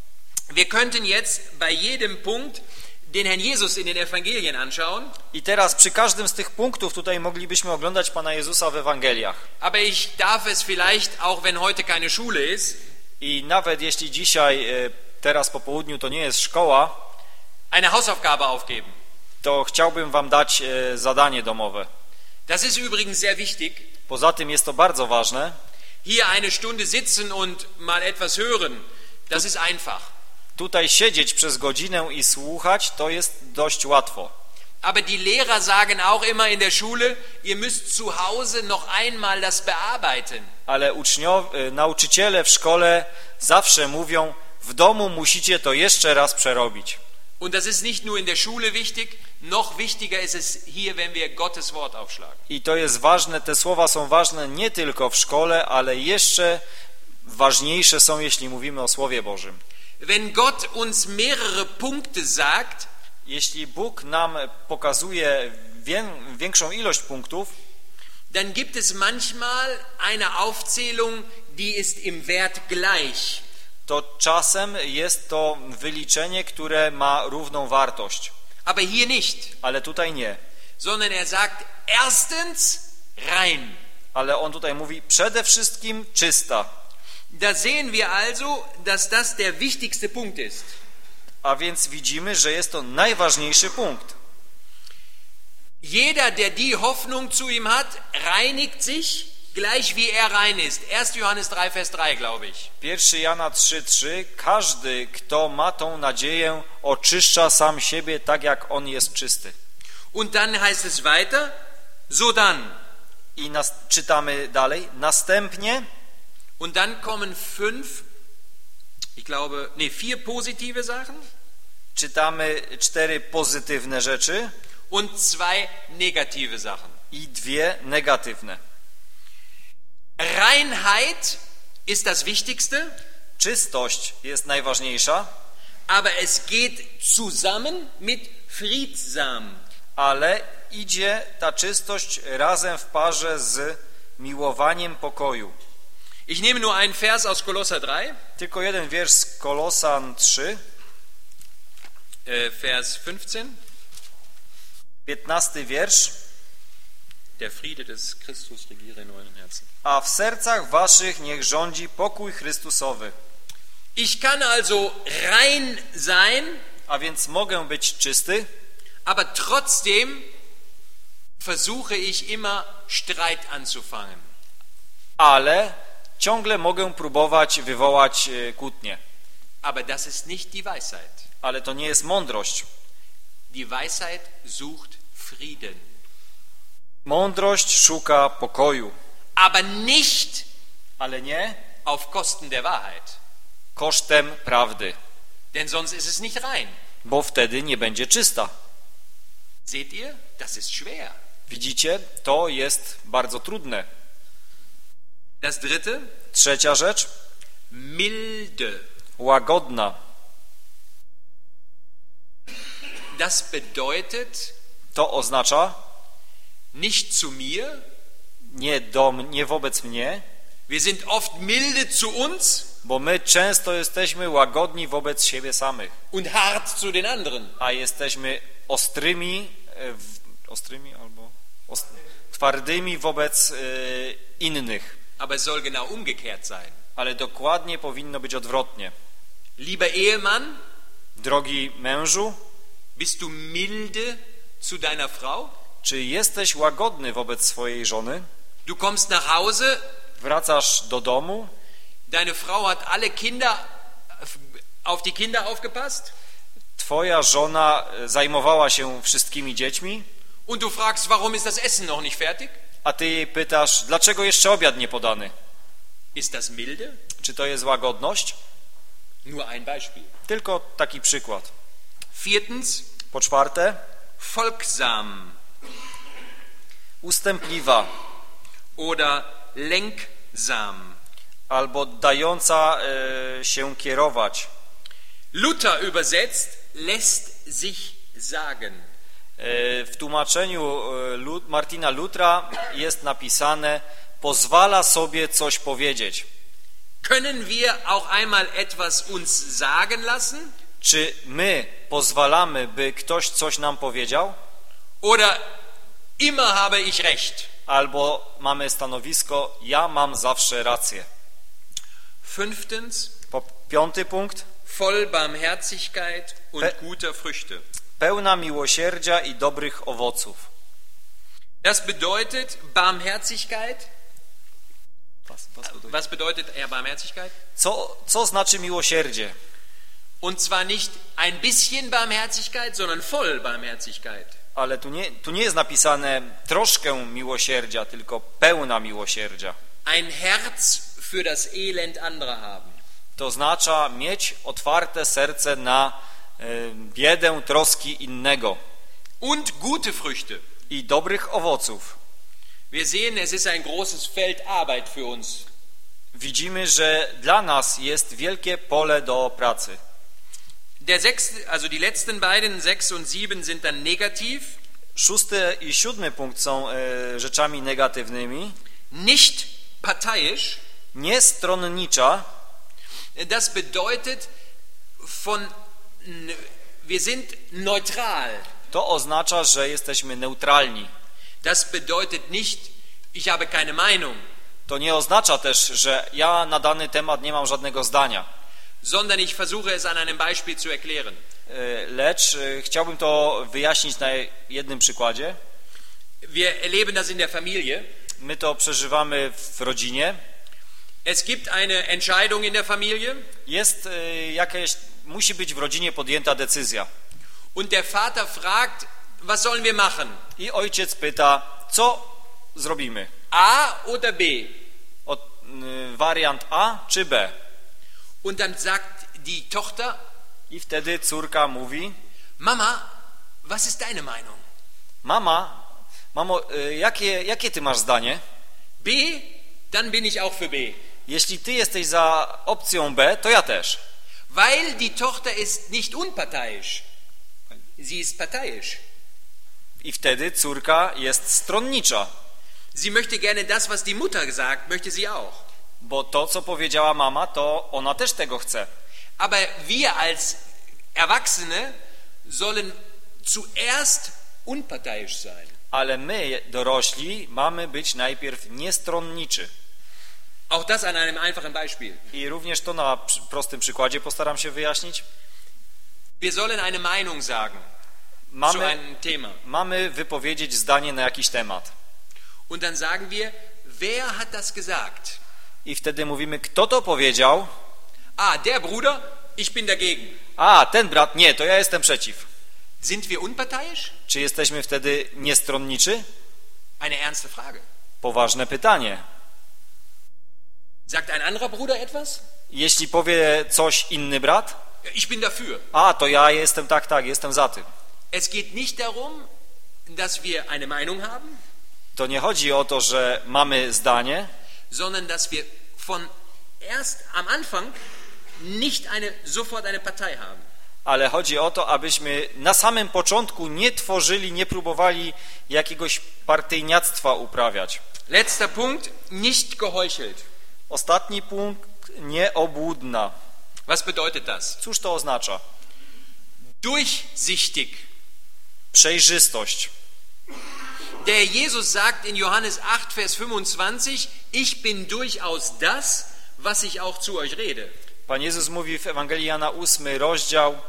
Wir könnten jetzt bei jedem Punkt den Herrn Jesus in den Evangelien anschauen.
I teraz przy każdym z tych punktów tutaj moglibyśmy oglądać Pana Jezusa w Ewangeliach.
Aber ich darf es vielleicht, auch wenn heute keine Schule ist,
I nawet jeśli dzisiaj, teraz po południu to nie jest szkoła,
eine Hausaufgabe aufgeben.
to chciałbym wam dać zadanie domowe.
Das ist übrigens sehr wichtig.
Poza tym jest to bardzo ważne.
Hier eine Stunde sitzen und mal etwas hören, das ist einfach.
Tutaj siedzieć przez godzinę i słuchać, to jest dość łatwo.
Aber die Lehrer sagen auch immer in der Schule, ihr müsst zu Hause noch einmal das bearbeiten.
Ale nauczyciele w szkole zawsze mówią, w domu musicie to jeszcze raz przerobić.
Und das ist nicht nur in der Schule wichtig, noch wichtiger ist es hier, wenn wir Gottes Wort aufschlagen.
I to jest ważne, te słowa są ważne nie tylko w szkole, ale jeszcze ważniejsze są, jeśli mówimy o Słowie Bożym.
Wenn Gott uns mehrere Punkte sagt,
Jeśli Bóg nam pokazuje większą ilość punktów,
dann gibt es manchmal eine Aufzählung, die ist im Wert gleich.
to czasem jest to wyliczenie, które ma równą wartość.
Aber hier nicht,
Ale tutaj nie.
sondern er sagt erstens rein.
Ale on tutaj mówi przede wszystkim czysta.
Da sehen wir also, dass das der wichtigste Punkt ist.
A więc widzimy, że jest to najważniejszy punkt.
Jeder, der die Hoffnung zu ihm hat, reinigt sich, gleich wie er rein ist. 1. Johannes 3, Vers 3, glaube ich.
1 Jana 3:3. Każdy, kto ma tą nadzieję, oczyszcza sam siebie tak, jak on jest czysty.
Und dann heißt es weiter, so dann.
I czytamy dalej. Następnie,
Und dann kommen 4 positive Sachen
czytamy 4 pozytywne rzeczy
und 2 negative Sachen.
i dwie negatywne.
Reinheit ist das Wichtigste,
Czystość jest najważniejsza,
aber es geht zusammen mit friedsam.
ale idzie ta czystość razem w parze z miłowaniem pokoju.
Ich nehme nur einen Vers aus Kolosser 3,
Tylko jeden wiersz z Kolosan 3,
Vers 15.
15 wiersz.
Der Friede des Christus regiere in euren Herzen.
A w sercach waszych niech rządzi pokój Chrystusowy.
Ich kann also rein sein,
A więc mogę być czysty,
aber trotzdem versuche ich immer Streit anzufangen.
ale ciągle mogę próbować wywołać kłótnię.
Aber das ist nicht die Weisheit.
Ale to nie jest mądrość.
Die Weisheit sucht Frieden.
Mądrość szuka pokoju,
Aber nicht
ale nie
auf Kosten der Wahrheit.
kosztem prawdy,
Denn sonst ist es nicht rein.
bo wtedy nie będzie czysta.
Seht ihr? Das ist schwer.
Widzicie? To jest bardzo trudne.
Das dritte,
Trzecia rzecz,
milde.
łagodna.
Das bedeutet
To oznacza
nicht zu mir.
nie wobec mnie,
Wir sind oft milde zu uns
bo my często jesteśmy łagodni wobec siebie samych,
und hart zu den anderen.
a jesteśmy ostrymi albo twardymi wobec innych.
Aber es soll genau umgekehrt sein.
Ale dokładnie powinno być odwrotnie.
Lieber Ehemann,
Drogi mężu,
bist du milde zu deiner Frau?
czy jesteś łagodny wobec swojej żony?
Du kommst nach Hause,
Wracasz do domu,
deine Frau hat alle Kinder auf die Kinder aufgepasst
twoja żona zajmowała się wszystkimi dziećmi,
und du fragst, warum ist das Essen noch nicht fertig?
a ty jej pytasz, dlaczego jeszcze obiad nie podany?
Ist das milde?
Czy to jest łagodność?
Nur ein Beispiel.
Tylko taki przykład.
Viertens,
Po czwarte,
folgsam
ustępliwa
oder lenksam.
albo dająca się kierować.
Luther übersetzt, lässt sich sagen.
W tłumaczeniu Martina Lutra jest napisane, pozwala sobie coś powiedzieć.
Können wir auch einmal etwas uns sagen lassen?
Czy my pozwalamy, by ktoś coś nam powiedział?
Oder immer habe ich recht?
Albo mamy stanowisko, ja mam zawsze rację.
Fünftens,
Piąty punkt,
voll Barmherzigkeit und guter Früchte.
pełna miłosierdzia i dobrych owoców.
Das bedeutet Barmherzigkeit. Was bedeutet Barmherzigkeit?
Co znaczy miłosierdzie?
Und zwar nicht ein bisschen Barmherzigkeit, sondern voll Barmherzigkeit.
Ale tu nie jest napisane troszkę miłosierdzia, tylko pełna miłosierdzia.
Ein Herz für das Elend anderer haben.
To oznacza mieć otwarte serce na biedę, troski innego.
Und gute Früchte.
I dobrych owoców.
Wir sehen, es ist ein großes Feld Arbeit für uns.
Widzimy, że dla nas jest wielkie pole do pracy.
Die letzten beiden, 6 und 7, sind dann negativ.
6. i 7. punkt są rzeczami negatywnymi.
Nicht parteiisch.
Nie stronnicza.
Das bedeutet wir sind neutral.
To oznacza, że jesteśmy neutralni.
Das bedeutet nicht, ich habe keine Meinung.
To nie oznacza też, że ja na dany temat nie mam żadnego zdania.
Sondern ich versuche es an einem Beispiel zu erklären.
Lecz chciałbym to wyjaśnić na jednym przykładzie.
Wir erleben das in der Familie.
My to przeżywamy w rodzinie.
Es gibt eine Entscheidung in der Familie.
Jest musi być w rodzinie podjęta decyzja.
Und der Vater fragt, was sollen wir machen?
I ojciec pyta, co zrobimy?
A oder B?
Wariant A czy B?
Und dann sagt die Tochter,
I wtedy córka mówi,
Mama, was ist deine Meinung?
Mamo, Mamo, jakie ty masz zdanie?
B, dann bin ich auch für B.
Jeśli ty jesteś za opcją B, to ja też.
Weil die Tochter ist nicht unparteiisch. Sie ist parteiisch.
I wtedy córka jest stronnicza.
Sie möchte gerne das, was die Mutter sagt, möchte sie auch.
Bo to, co powiedziała mama, to ona też tego chce.
Aber wir als Erwachsene sollen zuerst unparteiisch sein.
Ale my, dorośli, mamy być najpierw niestronniczy.
Auch das an einem einfachen Beispiel.
I również to na prostym przykładzie postaram się wyjaśnić.
Wir sollen eine Meinung sagen zu einem Thema.
Mamy wypowiedzieć zdanie na jakiś temat.
Und dann sagen wir, wer hat das gesagt?
I wtedy mówimy, kto to powiedział?
Ah, der Bruder, ich bin dagegen.
A, ten brat, nie, to ja jestem przeciw.
Sind wir unparteiisch?
Czy jesteśmy wtedy niestronniczy?
Eine ernste Frage.
Poważne pytanie.
Sagt ein anderer Bruder etwas?
Jeśli powie coś inny brat?
Ich bin dafür.
A, to ja jestem tak, jestem za tym.
Es geht nicht darum, dass wir eine Meinung haben,
To nie chodzi o to, że mamy zdanie,
sondern dass wir von erst am Anfang nicht sofort eine Partei haben.
ale chodzi o to, abyśmy na samym początku nie tworzyli, nie próbowali jakiegoś partyjniactwa uprawiać.
Letzter Punkt, nicht geheuchelt.
Ostatni punkt, nieobłudna.
Was bedeutet das?
Cóż to oznacza?
Durchsichtig.
Przejrzystość.
Der Jesus sagt in Johannes 8, Vers 25, ich bin durchaus das, was ich auch zu euch rede.
Pan Jezus mówi w Ewangelii Jana 8 rozdział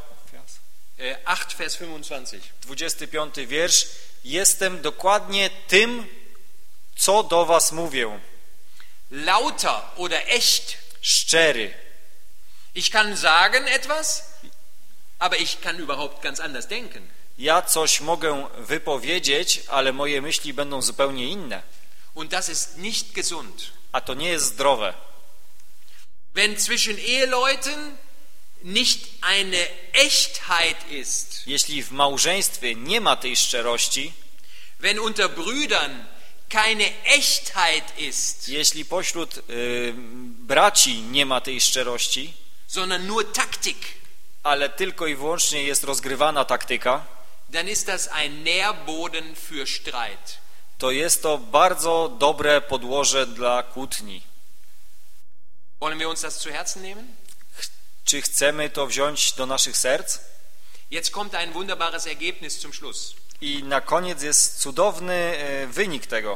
8, Vers 25.
25 wiersz. Jestem dokładnie tym, co do was mówię.
Lauter oder echt.
Szczery.
Ich kann sagen etwas, aber ich kann überhaupt ganz anders denken.
Ja coś mogę wypowiedzieć, ale moje myśli będą zupełnie inne.
Und das ist nicht gesund.
A to nie jest zdrowe.
Wenn zwischen Eheleuten nicht eine Echtheit ist,
Jeśli w małżeństwie nie ma tej szczerości,
wenn unter Brüdern keine Echtheit ist,
jeśli pośród braci nie ma tej szczerości,
sondern nur Taktik,
ale tylko i wyłącznie jest rozgrywana taktyka,
dann ist das ein Nährboden für Streit.
to jest to bardzo dobre podłoże dla kłótni.
Wollen wir uns das zu Herzen nehmen?
Czy chcemy to wziąć do naszych serc?
Jetzt kommt ein wunderbares Ergebnis zum Schluss.
I na koniec jest cudowny wynik tego.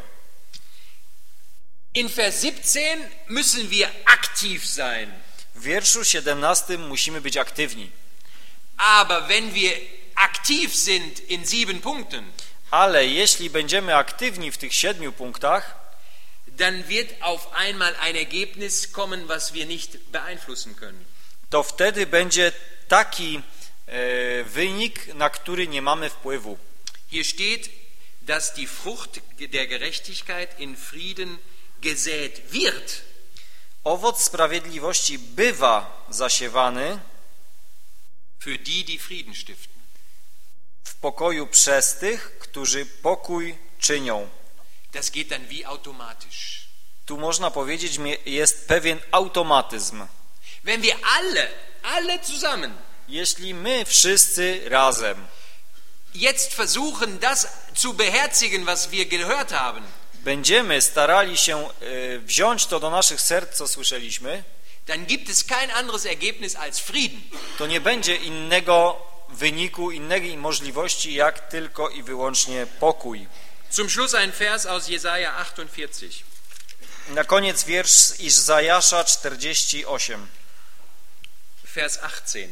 In Vers 17 müssen wir aktiv sein.
W wierszu 17 musimy być aktywni.
Aber wenn wir aktiv sind in 7 Punkten,
Ale jeśli będziemy aktywni w tych 7 punktach,
dann wird auf einmal ein Ergebnis kommen, was wir nicht beeinflussen können.
to wtedy będzie taki wynik, na który nie mamy wpływu.
Hier steht, dass die Frucht der Gerechtigkeit in Frieden gesät wird.
Owoc sprawiedliwości bywa zasiewany
Für die, die Frieden stiften.
w pokoju przez tych, którzy pokój czynią.
Das geht dann wie automatisch.
Tu można powiedzieć, jest pewien automatyzm.
Wenn wir alle zusammen
Jeśli my wszyscy razem
jetzt versuchen, das zu beherzigen, was wir gehört haben,
będziemy starali się wziąć to do naszych serc, co słyszeliśmy,
dann gibt es kein anderes Ergebnis als Frieden.
to nie będzie innego wyniku, innej możliwości, jak tylko i wyłącznie pokój.
Zum Schluss ein Vers aus Jesaja 48.
Na koniec wiersz z Izajasza 48.
Vers 18.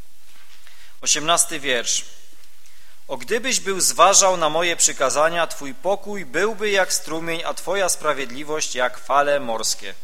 18 wiersz. O gdybyś był zważał na moje przykazania, twój pokój byłby jak strumień, a twoja sprawiedliwość jak fale morskie.